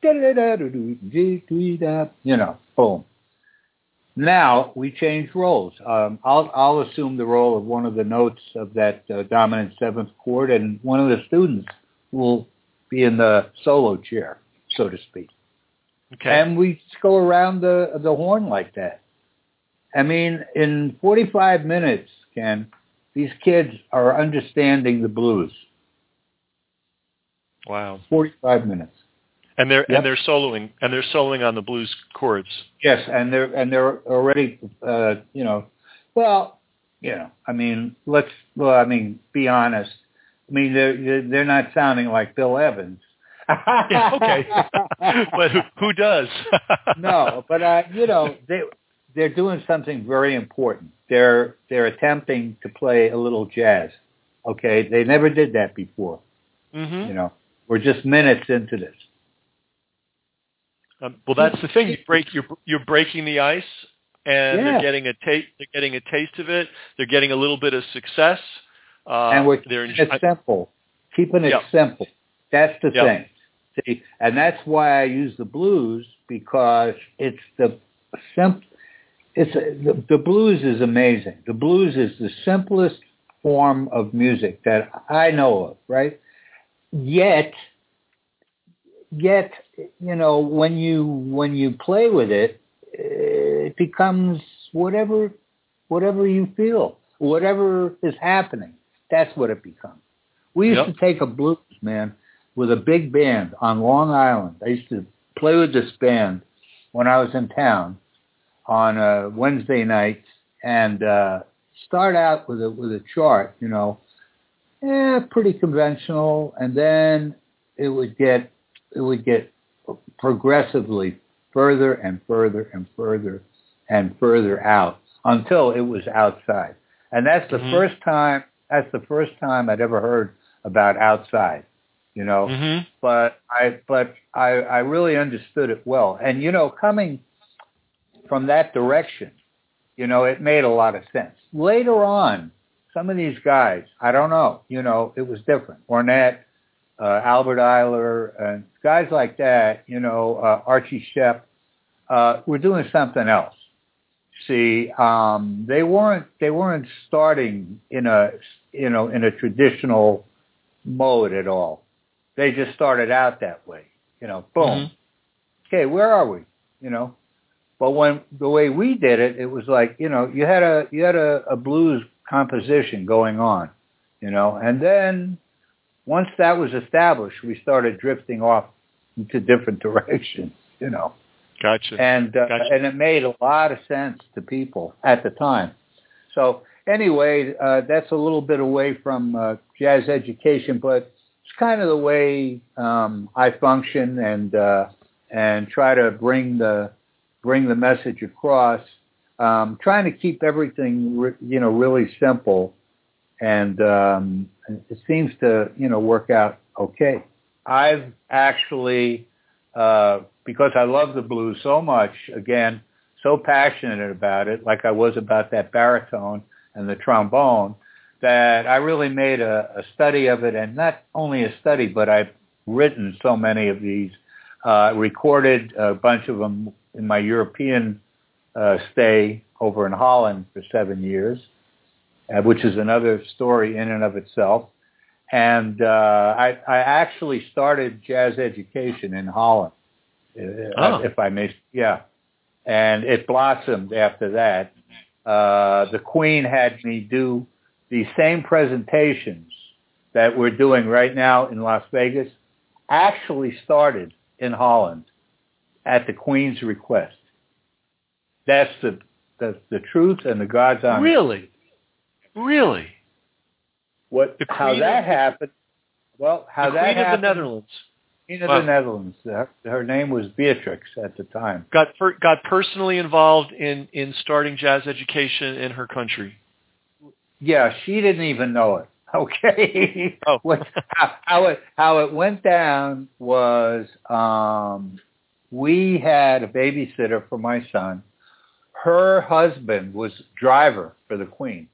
Boom. Now we change roles. I'll assume the role of one of the notes of that dominant 7th chord, and one of the students will be in the solo chair, so to speak. Okay. And we just go around the horn like that. I mean, in 45 minutes, Ken, these kids are understanding the blues. Wow. 45 minutes. And they're soloing on the blues chords. Yes, and they're already be honest. I mean, they're not sounding like Bill Evans. Yeah, okay. But who does? No, but they're doing something very important. They're attempting to play a little jazz. Okay, they never did that before. Mm-hmm. We're just minutes into this. Well, that's the thing. You're breaking the ice, and they're getting a taste. They're getting a taste of it. They're getting a little bit of success. And we're keeping it simple. Keeping it simple. That's the thing. See, and that's why I use the blues, because it's the blues is amazing. The blues is the simplest form of music that I know of, right? Yet, when you play with it, it becomes whatever you feel, whatever is happening. That's what it becomes. We used to take a blues, man, with a big band on Long Island. I used to play with this band when I was in town on Wednesday nights, and start out with a chart, pretty conventional, and then it would get progressively further and further and further and further out until it was outside. And that's the first time I'd ever heard about outside, but I really understood it well. And, coming from that direction, it made a lot of sense. Later on, some of these guys, I don't know, it was different. Ornette, Albert Eiler, and guys like that, Archie Shepp, were doing something else. See, they weren't starting in a traditional mode at all. They just started out that way. Boom. Okay, where are we? But when the way we did it, it was like, you had a blues composition going on, and then once that was established, we started drifting off into different directions, Gotcha. And it made a lot of sense to people at the time. So anyway, that's a little bit away from jazz education, but it's kind of the way I function and try to bring the message across. Trying to keep everything really simple, and it seems to work out okay. I've actually, because I love the blues so much, again, so passionate about it, like I was about that baritone and the trombone, that I really made a study of it, and not only a study, but I've written so many of these, recorded a bunch of them in my European stay over in Holland for 7 years, which is another story in and of itself. And I actually started jazz education in Holland, if I may. Yeah. And it blossomed after that. The Queen had me do the same presentations that we're doing right now in Las Vegas, actually started in Holland at the Queen's request. That's the truth and the God's honest. Really? How that happened? Well, how that happened? Queen of the Netherlands. Queen of the Netherlands. Her name was Beatrix at the time. Got personally involved in starting jazz education in her country. Yeah, she didn't even know it. Okay. Oh. How it went down was we had a babysitter for my son. Her husband was driver for the Queen.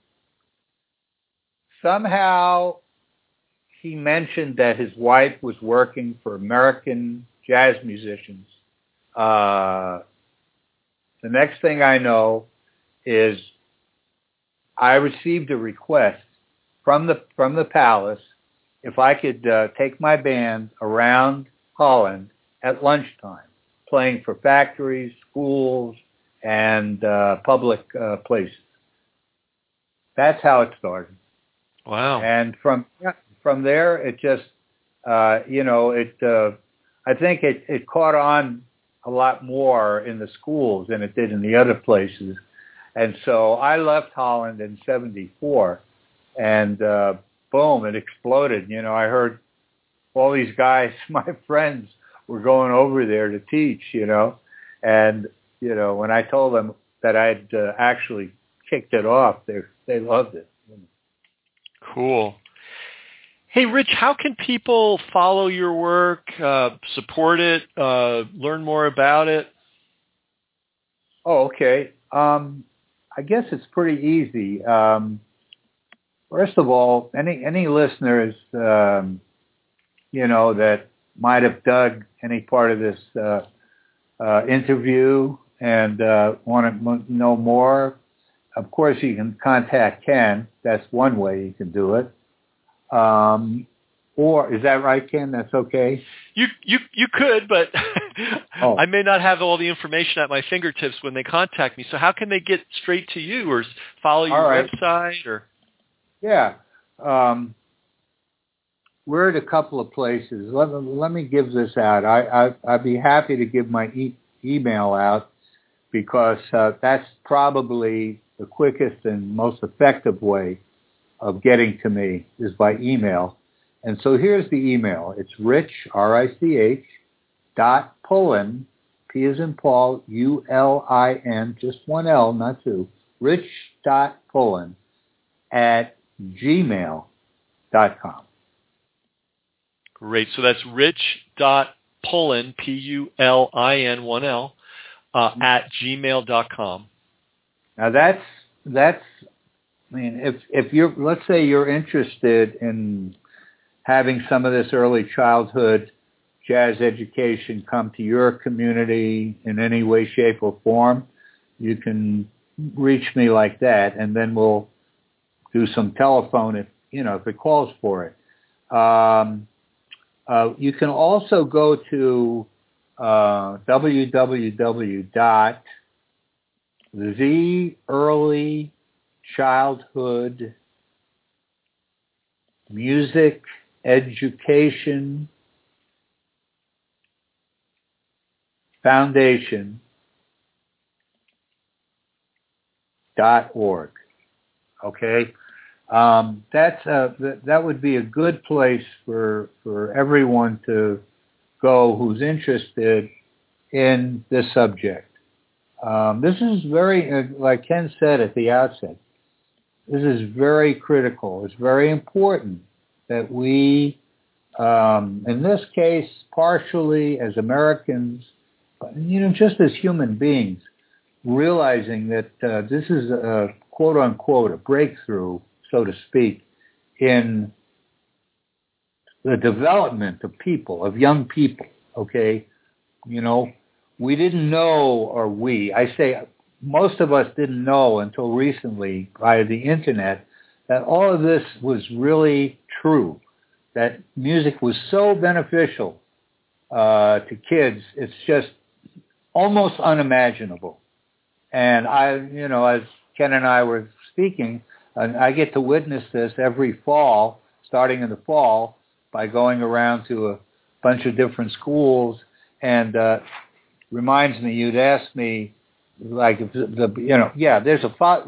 Somehow he mentioned that his wife was working for American jazz musicians. The next thing I know is I received a request from the palace if I could take my band around Holland at lunchtime, playing for factories, schools, and public places. That's how it started. Wow! And from there, it just, I I think it caught on a lot more in the schools than it did in the other places. And so I left Holland in 1974, and boom, it exploded. You know, I heard all these guys, my friends, were going over there to teach, you know. And, you know, when I told them that I'd actually kicked it off, they loved it. Cool. Hey, Rich, how can people follow your work, support it, learn more about it? Oh, okay. I guess it's pretty easy. First of all, any listeners, you know, that might have dug any part of this interview and want to know more, of course, you can contact Ken. That's one way you can do it. Or is that right, Ken? That's okay? You could, but oh. I may not have all the information at my fingertips when they contact me. So how can they get straight to you or follow your website? Or Yeah. We're at a couple of places. Let me give this out. I'd be happy to give my email out because that's probably the quickest and most effective way of getting to me is by email. And so here's the email. It's Rich, R-I-C-H, .Pullen, P as in Paul, U-L-I-N, just one L, not two, rich.pullen at gmail.com. Great. So that's rich.pullen, P-U-L-I-N, one L, at gmail.com. Now that's, I mean, if you're, let's say you're interested in having some of this early childhood jazz education come to your community in any way, shape, or form, you can reach me like that, and then we'll do some telephone if it calls for it. You can also go to theearlychildhoodmusicEducation.org. Okay, that would be a good place for everyone to go who's interested in this subject. This is very, like Ken said at the outset, this is very critical. It's very important that we, in this case, partially as Americans, just as human beings, realizing that this is a quote-unquote a breakthrough, so to speak, in the development of people, of young people, okay? We didn't know, or I say most of us didn't know until recently via the internet that all of this was really true, that music was so beneficial to kids, it's just almost unimaginable. And as Ken and I were speaking, I get to witness this every fall, starting in the fall, by going around to a bunch of different schools, and reminds me, you'd asked me, like, there's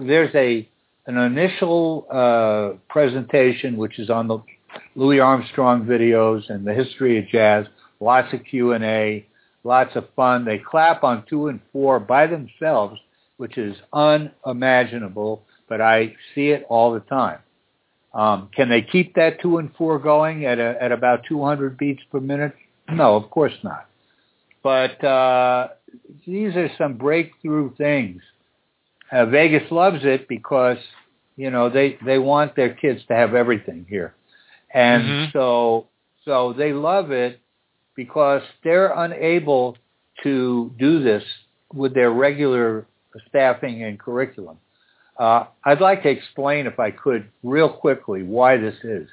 an initial presentation which is on the Louis Armstrong videos and the history of jazz, lots of Q&A, lots of fun. They clap on 2 and 4 by themselves, which is unimaginable, but I see it all the time. Can they keep that 2 and 4 going at about 200 beats per minute? No, of course not. But these are some breakthrough things. Vegas loves it because, they want their kids to have everything here. And so they love it because they're unable to do this with their regular staffing and curriculum. I'd like to explain, if I could, real quickly why this is.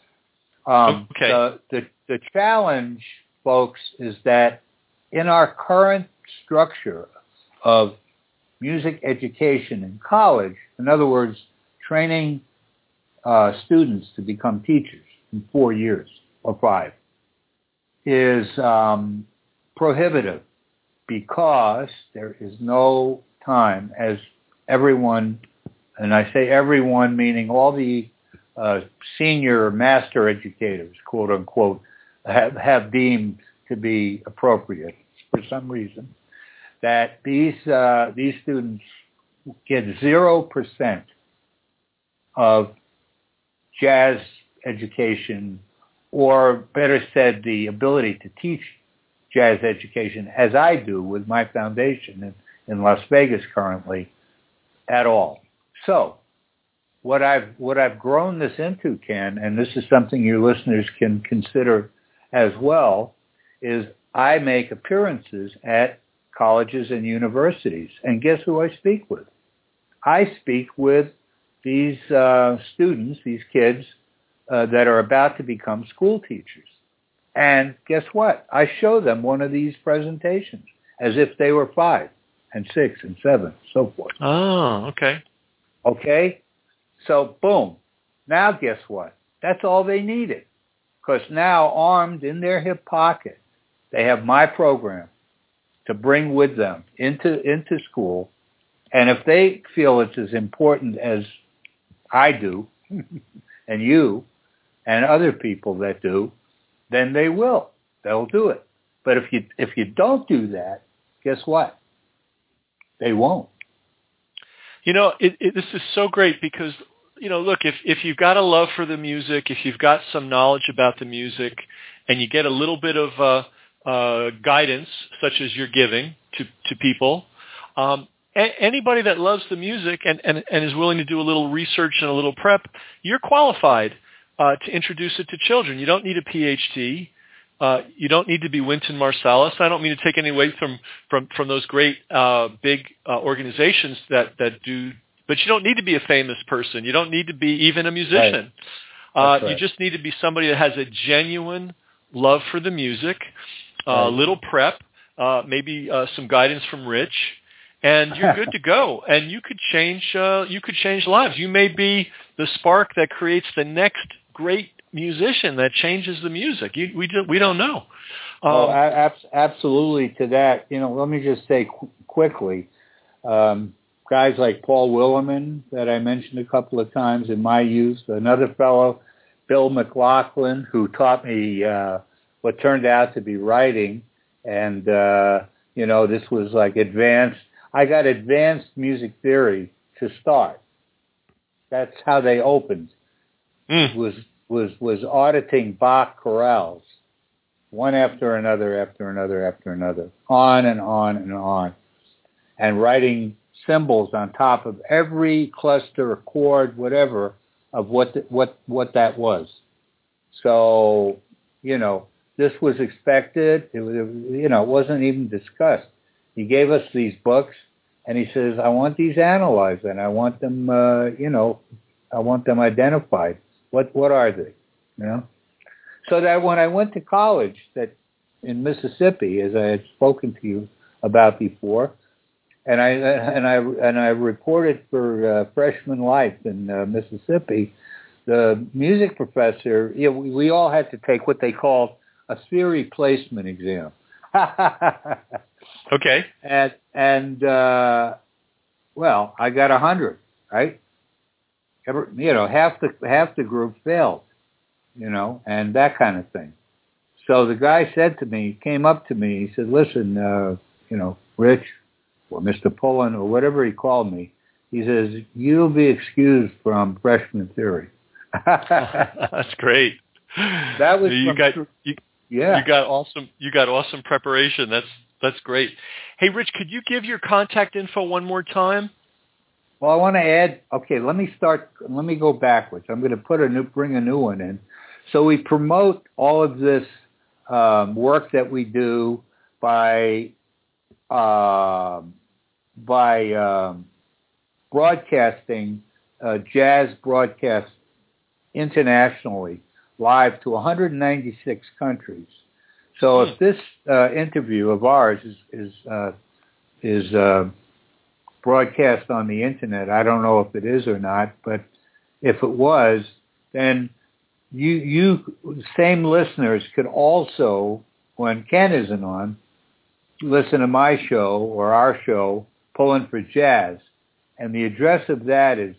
Okay. The challenge, folks, is that in our current structure of music education in college, in other words, training students to become teachers in 4 years or 5, is prohibitive because there is no time, as everyone, and I say everyone meaning all the senior master educators, quote unquote, have deemed to be appropriate for some reason, that these students get 0% of jazz education, or better said, the ability to teach jazz education as I do with my foundation in Las Vegas currently, at all. So what I've grown this into, Ken, and this is something your listeners can consider as well, is I make appearances at colleges and universities. And guess who I speak with? I speak with these students, these kids that are about to become school teachers. And guess what? I show them one of these presentations as if they were 5 and 6 and 7, so forth. Oh, okay. Okay? So, boom. Now guess what? That's all they needed. Because now, armed in their hip pocket, they have my program to bring with them into school. And if they feel it's as important as I do, and you, and other people that do, then they will. They'll do it. But if you don't do that, guess what? They won't. You know, this is so great because, you know, look, if you've got a love for the music, if you've got some knowledge about the music, and you get a little bit of guidance, such as you're giving to people, anybody that loves the music and is willing to do a little research and a little prep, you're qualified to introduce it to children. You don't need a PhD. You don't need to be Wynton Marsalis. I don't mean to take any away from those great big organizations that do, but you don't need to be a famous person. You don't need to be even a musician. Right. You just need to be somebody that has a genuine love for the music, little prep, maybe some guidance from Rich, and you're good to go. And you could change lives. You may be the spark that creates the next great musician that changes the music. We don't know. Absolutely to that. You know, let me just say quickly, guys like Paul Willerman that I mentioned a couple of times in my youth, another fellow, Bill McLaughlin, who taught me what turned out to be writing, and you know, this was like advanced. I got advanced music theory to start. That's how they opened. Was auditing Bach chorales, one after another, on and on and on, and writing symbols on top of every cluster, chord, whatever, of what that was. So, you know, this was expected. It wasn't even discussed. He gave us these books, and he says, "I want these analyzed, and I want them, I want them identified. What are they? You know?" So that when I went to college, that in Mississippi, as I had spoken to you about before, and I reported for freshman life in Mississippi, the music professor, we all had to take what they called a theory placement exam. Okay. And well, I got 100, right? Half the group failed, and that kind of thing. So the guy came up to me, he said, "Listen, Rich, or Mr. Pullen, or whatever he called me," he says, "you'll be excused from freshman theory." That's great. That was you got awesome preparation. That's great. Hey, Rich, could you give your contact info one more time? Well, I want to add. Okay, let me go backwards. I'm going to bring a new one in. So we promote all of this work that we do by broadcasting jazz broadcasts internationally, live to 196 countries. So if this interview of ours is broadcast on the internet, I don't know if it is or not, but if it was, then you same listeners could also when Ken isn't on, listen to my show or our show, Pulling for Jazz. And the address of that is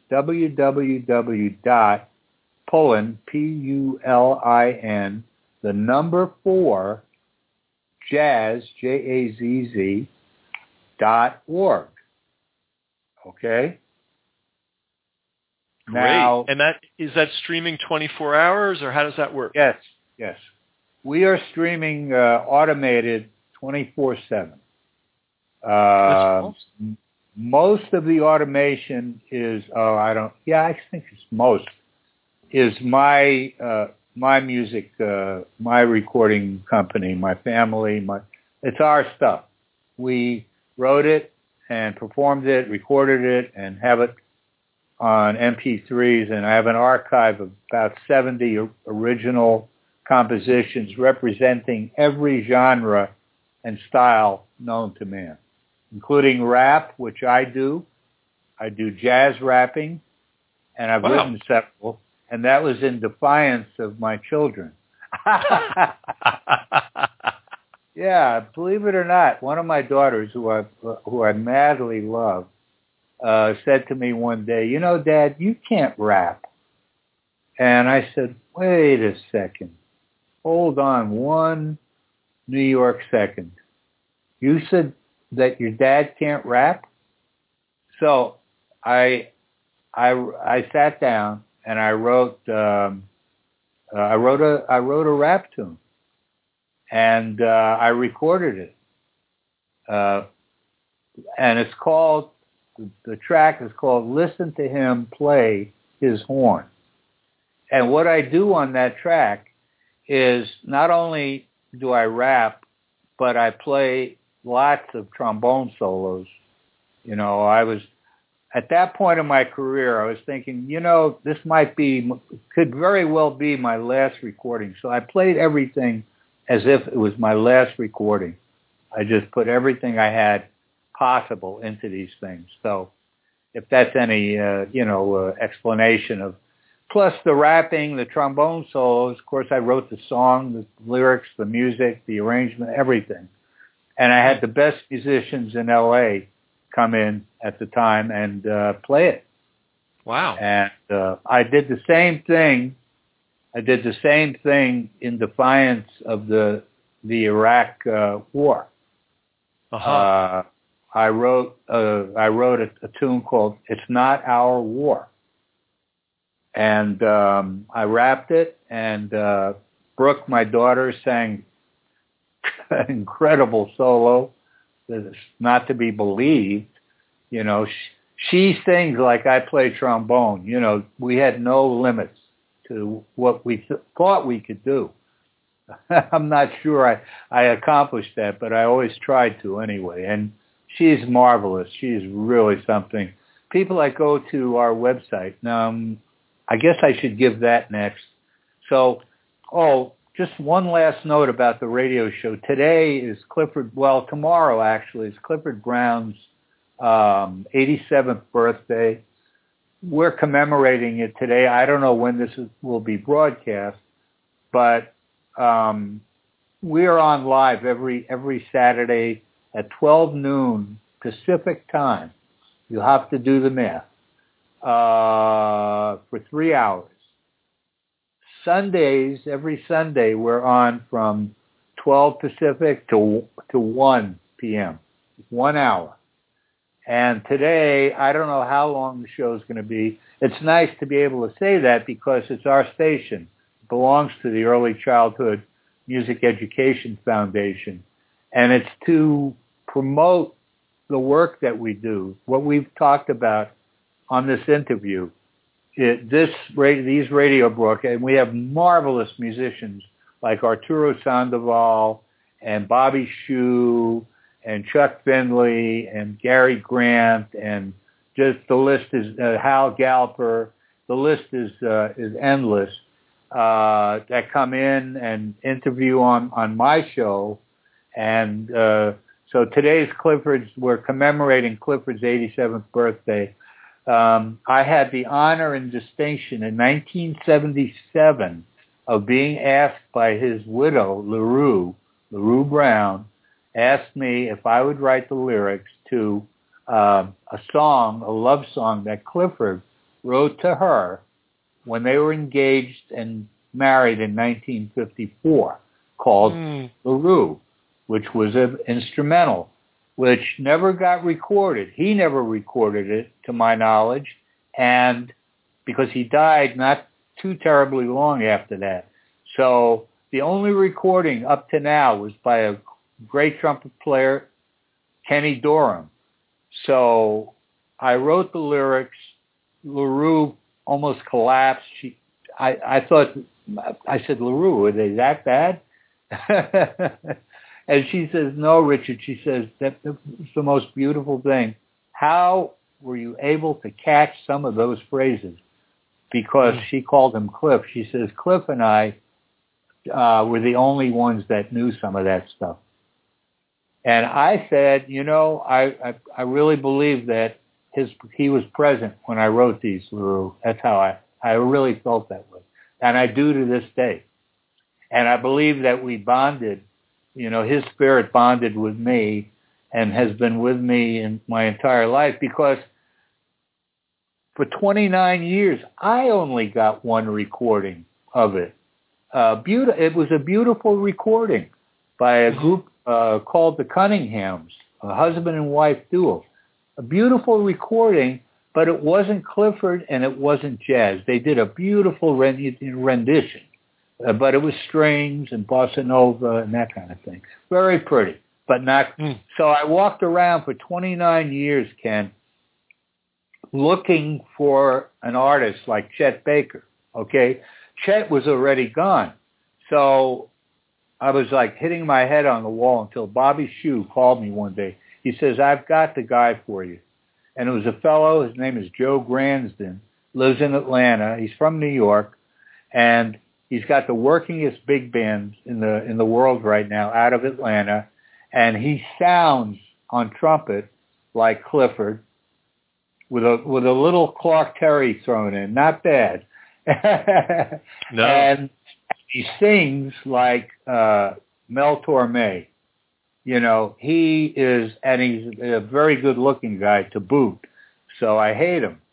www.pullin, P-U-L-I-N, the number 4, jazz, J-A-Z-Z, .org. Okay? Great. Now, and is that streaming 24 hours, or how does that work? Yes. We are streaming automated 24/7. Most of the automation is, I think it's most, is my music, my recording company, my family, it's our stuff. We wrote it and performed it, recorded it, and have it on MP3s, and I have an archive of about 70 original compositions representing every genre and style known to man, including rap, which I do. I do jazz rapping, and I've written several, and that was in defiance of my children. Yeah, believe it or not, one of my daughters, who I madly love, said to me one day, "You know, Dad, you can't rap." And I said, "Wait a second. Hold on one New York second. You said that your dad can't rap?" So I sat down and I wrote a rap tune, and I recorded it. And it's called, the track is called "Listen to Him Play His Horn." And what I do on that track is not only do I rap, but I play lots of trombone solos. You know, I was, at that point in my career, I was thinking, this could very well be my last recording. So I played everything as if it was my last recording. I just put everything I had possible into these things. So if that's any, explanation of, plus the rapping, the trombone solos, of course I wrote the song, the lyrics, the music, the arrangement, everything. And I had the best musicians in LA come in at the time and play it. Wow. And I did the same thing. In defiance of the Iraq war. Uh-huh. I wrote a tune called "It's Not Our War," and I rapped it. And Brooke, my daughter, sang an incredible solo that's not to be believed. She sings like I play trombone. We had no limits to what we thought we could do. I'm not sure I accomplished that, but I always tried to anyway. And she's marvelous. She's really something. People that go to our website, I guess I should give that next. So, just one last note about the radio show. Today is tomorrow actually is Clifford Brown's 87th birthday. We're commemorating it today. I don't know when this will be broadcast, but we are on live every Saturday at 12 noon Pacific time. You'll have to do the math. For 3 hours. Sundays, every Sunday, we're on from 12 Pacific to 1 p.m. 1 hour. And today, I don't know how long the show is going to be. It's nice to be able to say that because it's our station. It belongs to the Early Childhood Music Education Foundation. And it's to promote the work that we do, what we've talked about on this interview. These radio broadcasts, and we have marvelous musicians like Arturo Sandoval and Bobby Shew and Chuck Finley and Gary Grant, and just the list is Hal Galper. The list is endless that come in and interview on my show. And so today's we're commemorating Clifford's 87th birthday. I had the honor and distinction in 1977 of being asked by his widow, LaRue, LaRue Brown, asked me if I would write the lyrics to a song, a love song that Clifford wrote to her when they were engaged and married in 1954, called LaRue, which was an instrumental, which never got recorded. He never recorded it, to my knowledge, and because he died not too terribly long after that. So the only recording up to now was by a great trumpet player, Kenny Dorham. So I wrote the lyrics. LaRue almost collapsed. I thought, I said, LaRue, are they that bad? And she says, no, Richard. She says, that's the most beautiful thing. How were you able to catch some of those phrases? Because she called him Cliff. She says, Cliff and I were the only ones that knew some of that stuff. And I said, I really believe that he was present when I wrote these, LaRue. That's how I really felt that way. And I do to this day. And I believe that we bonded, his spirit bonded with me and has been with me in my entire life, because for 29 years, I only got one recording of it. It was a beautiful recording by a group called the Cunninghams, a husband and wife duo. A beautiful recording, but it wasn't Clifford and it wasn't jazz. They did a beautiful rendition, but it was strings and bossa nova and that kind of thing. Very pretty, but not. So I walked around for 29 years, Ken, looking for an artist like Chet Baker, okay? Chet was already gone. So I was like hitting my head on the wall until Bobby Shue called me one day. He says, I've got the guy for you. And it was a fellow, his name is Joe Gransden, lives in Atlanta. He's from New York, and he's got the workingest big band in the world right now out of Atlanta. And he sounds on trumpet like Clifford with a little Clark Terry thrown in. Not bad. No. And he sings like Mel Torme. He is, and he's a very good-looking guy to boot. So I hate him.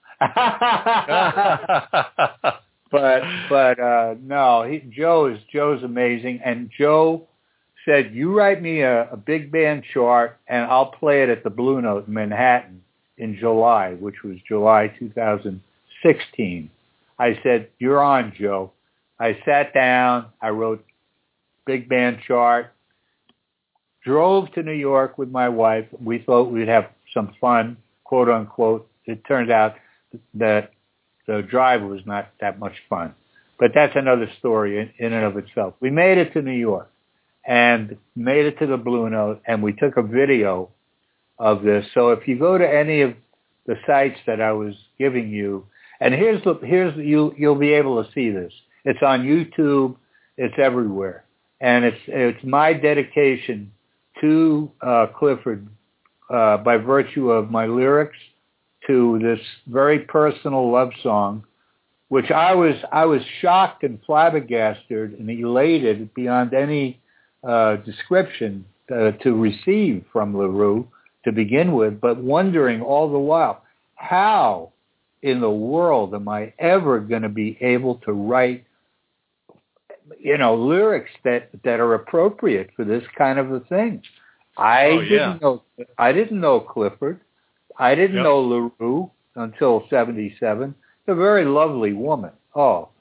but no, Joe's amazing. And Joe said, "You write me a big band chart, and I'll play it at the Blue Note in Manhattan in July," which was July 2016. I said, "You're on, Joe." I sat down. I wrote big band chart. Drove to New York with my wife. We thought we'd have some fun, quote unquote. It turned out that the drive was not that much fun. But that's another story in and of itself. We made it to New York and made it to the Blue Note, and we took a video of this. So if you go to any of the sites that I was giving you, and you'll be able to see this. It's on YouTube. It's everywhere. And it's my dedication to Clifford by virtue of my lyrics to this very personal love song, which I was shocked and flabbergasted and elated beyond any description to receive from LaRue to begin with, but wondering all the while, how in the world am I ever going to be able to write lyrics that are appropriate for this kind of a thing? I didn't know Clifford. I didn't know LaRue until 1977. A very lovely woman. But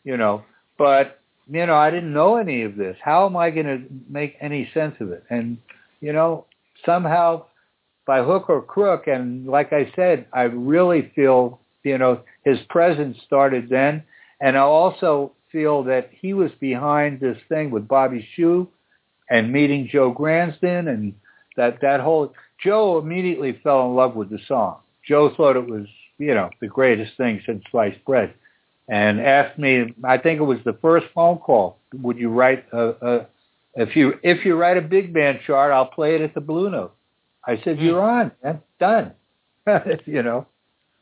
I didn't know any of this. How am I going to make any sense of it? And somehow by hook or crook, and like I said, I really feel his presence started then, and I also feel that he was behind this thing with Bobby Shue and meeting Joe Gransden, and that whole... Joe immediately fell in love with the song. Joe thought it was, the greatest thing since sliced bread, and asked me, I think it was the first phone call, would you write if you write a big band chart, I'll play it at the Blue Note. I said, you're on, man. Done.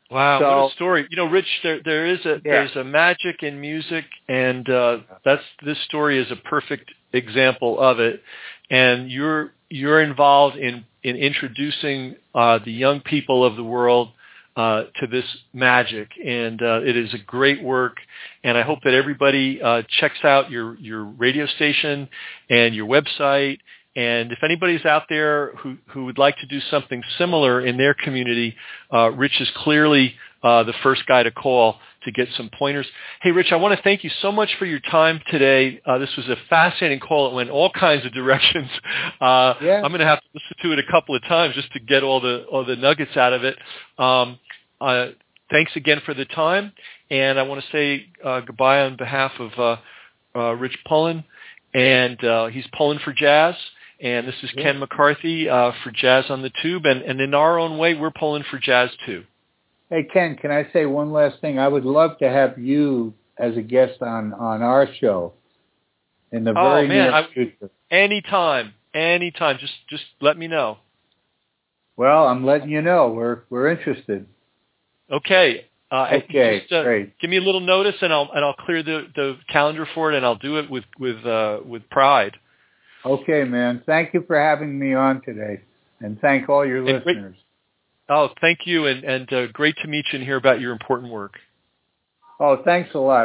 Wow, what a story! Rich, there's a magic in music, and this story is a perfect example of it. And you're involved in introducing the young people of the world to this magic, and it is a great work. And I hope that everybody checks out your radio station and your website. And if anybody's out there who would like to do something similar in their community, Rich is clearly the first guy to call to get some pointers. Hey, Rich, I want to thank you so much for your time today. This was a fascinating call. It went all kinds of directions. I'm going to have to listen to it a couple of times just to get all the nuggets out of it. Thanks again for the time. And I want to say goodbye on behalf of Rich Pullen. And he's Pullen for Jazz. And this is Ken McCarthy for Jazz on the Tube. And in our own way, we're pulling for jazz, too. Hey, Ken, can I say one last thing? I would love to have you as a guest on our show in the very near future. Anytime. Just let me know. Well, I'm letting you know. We're interested. Okay. Great. Give me a little notice, and I'll clear the calendar for it, and I'll do it with pride. Okay, man. Thank you for having me on today, and thank all your listeners. Thank you, and great to meet you and hear about your important work. Oh, thanks a lot.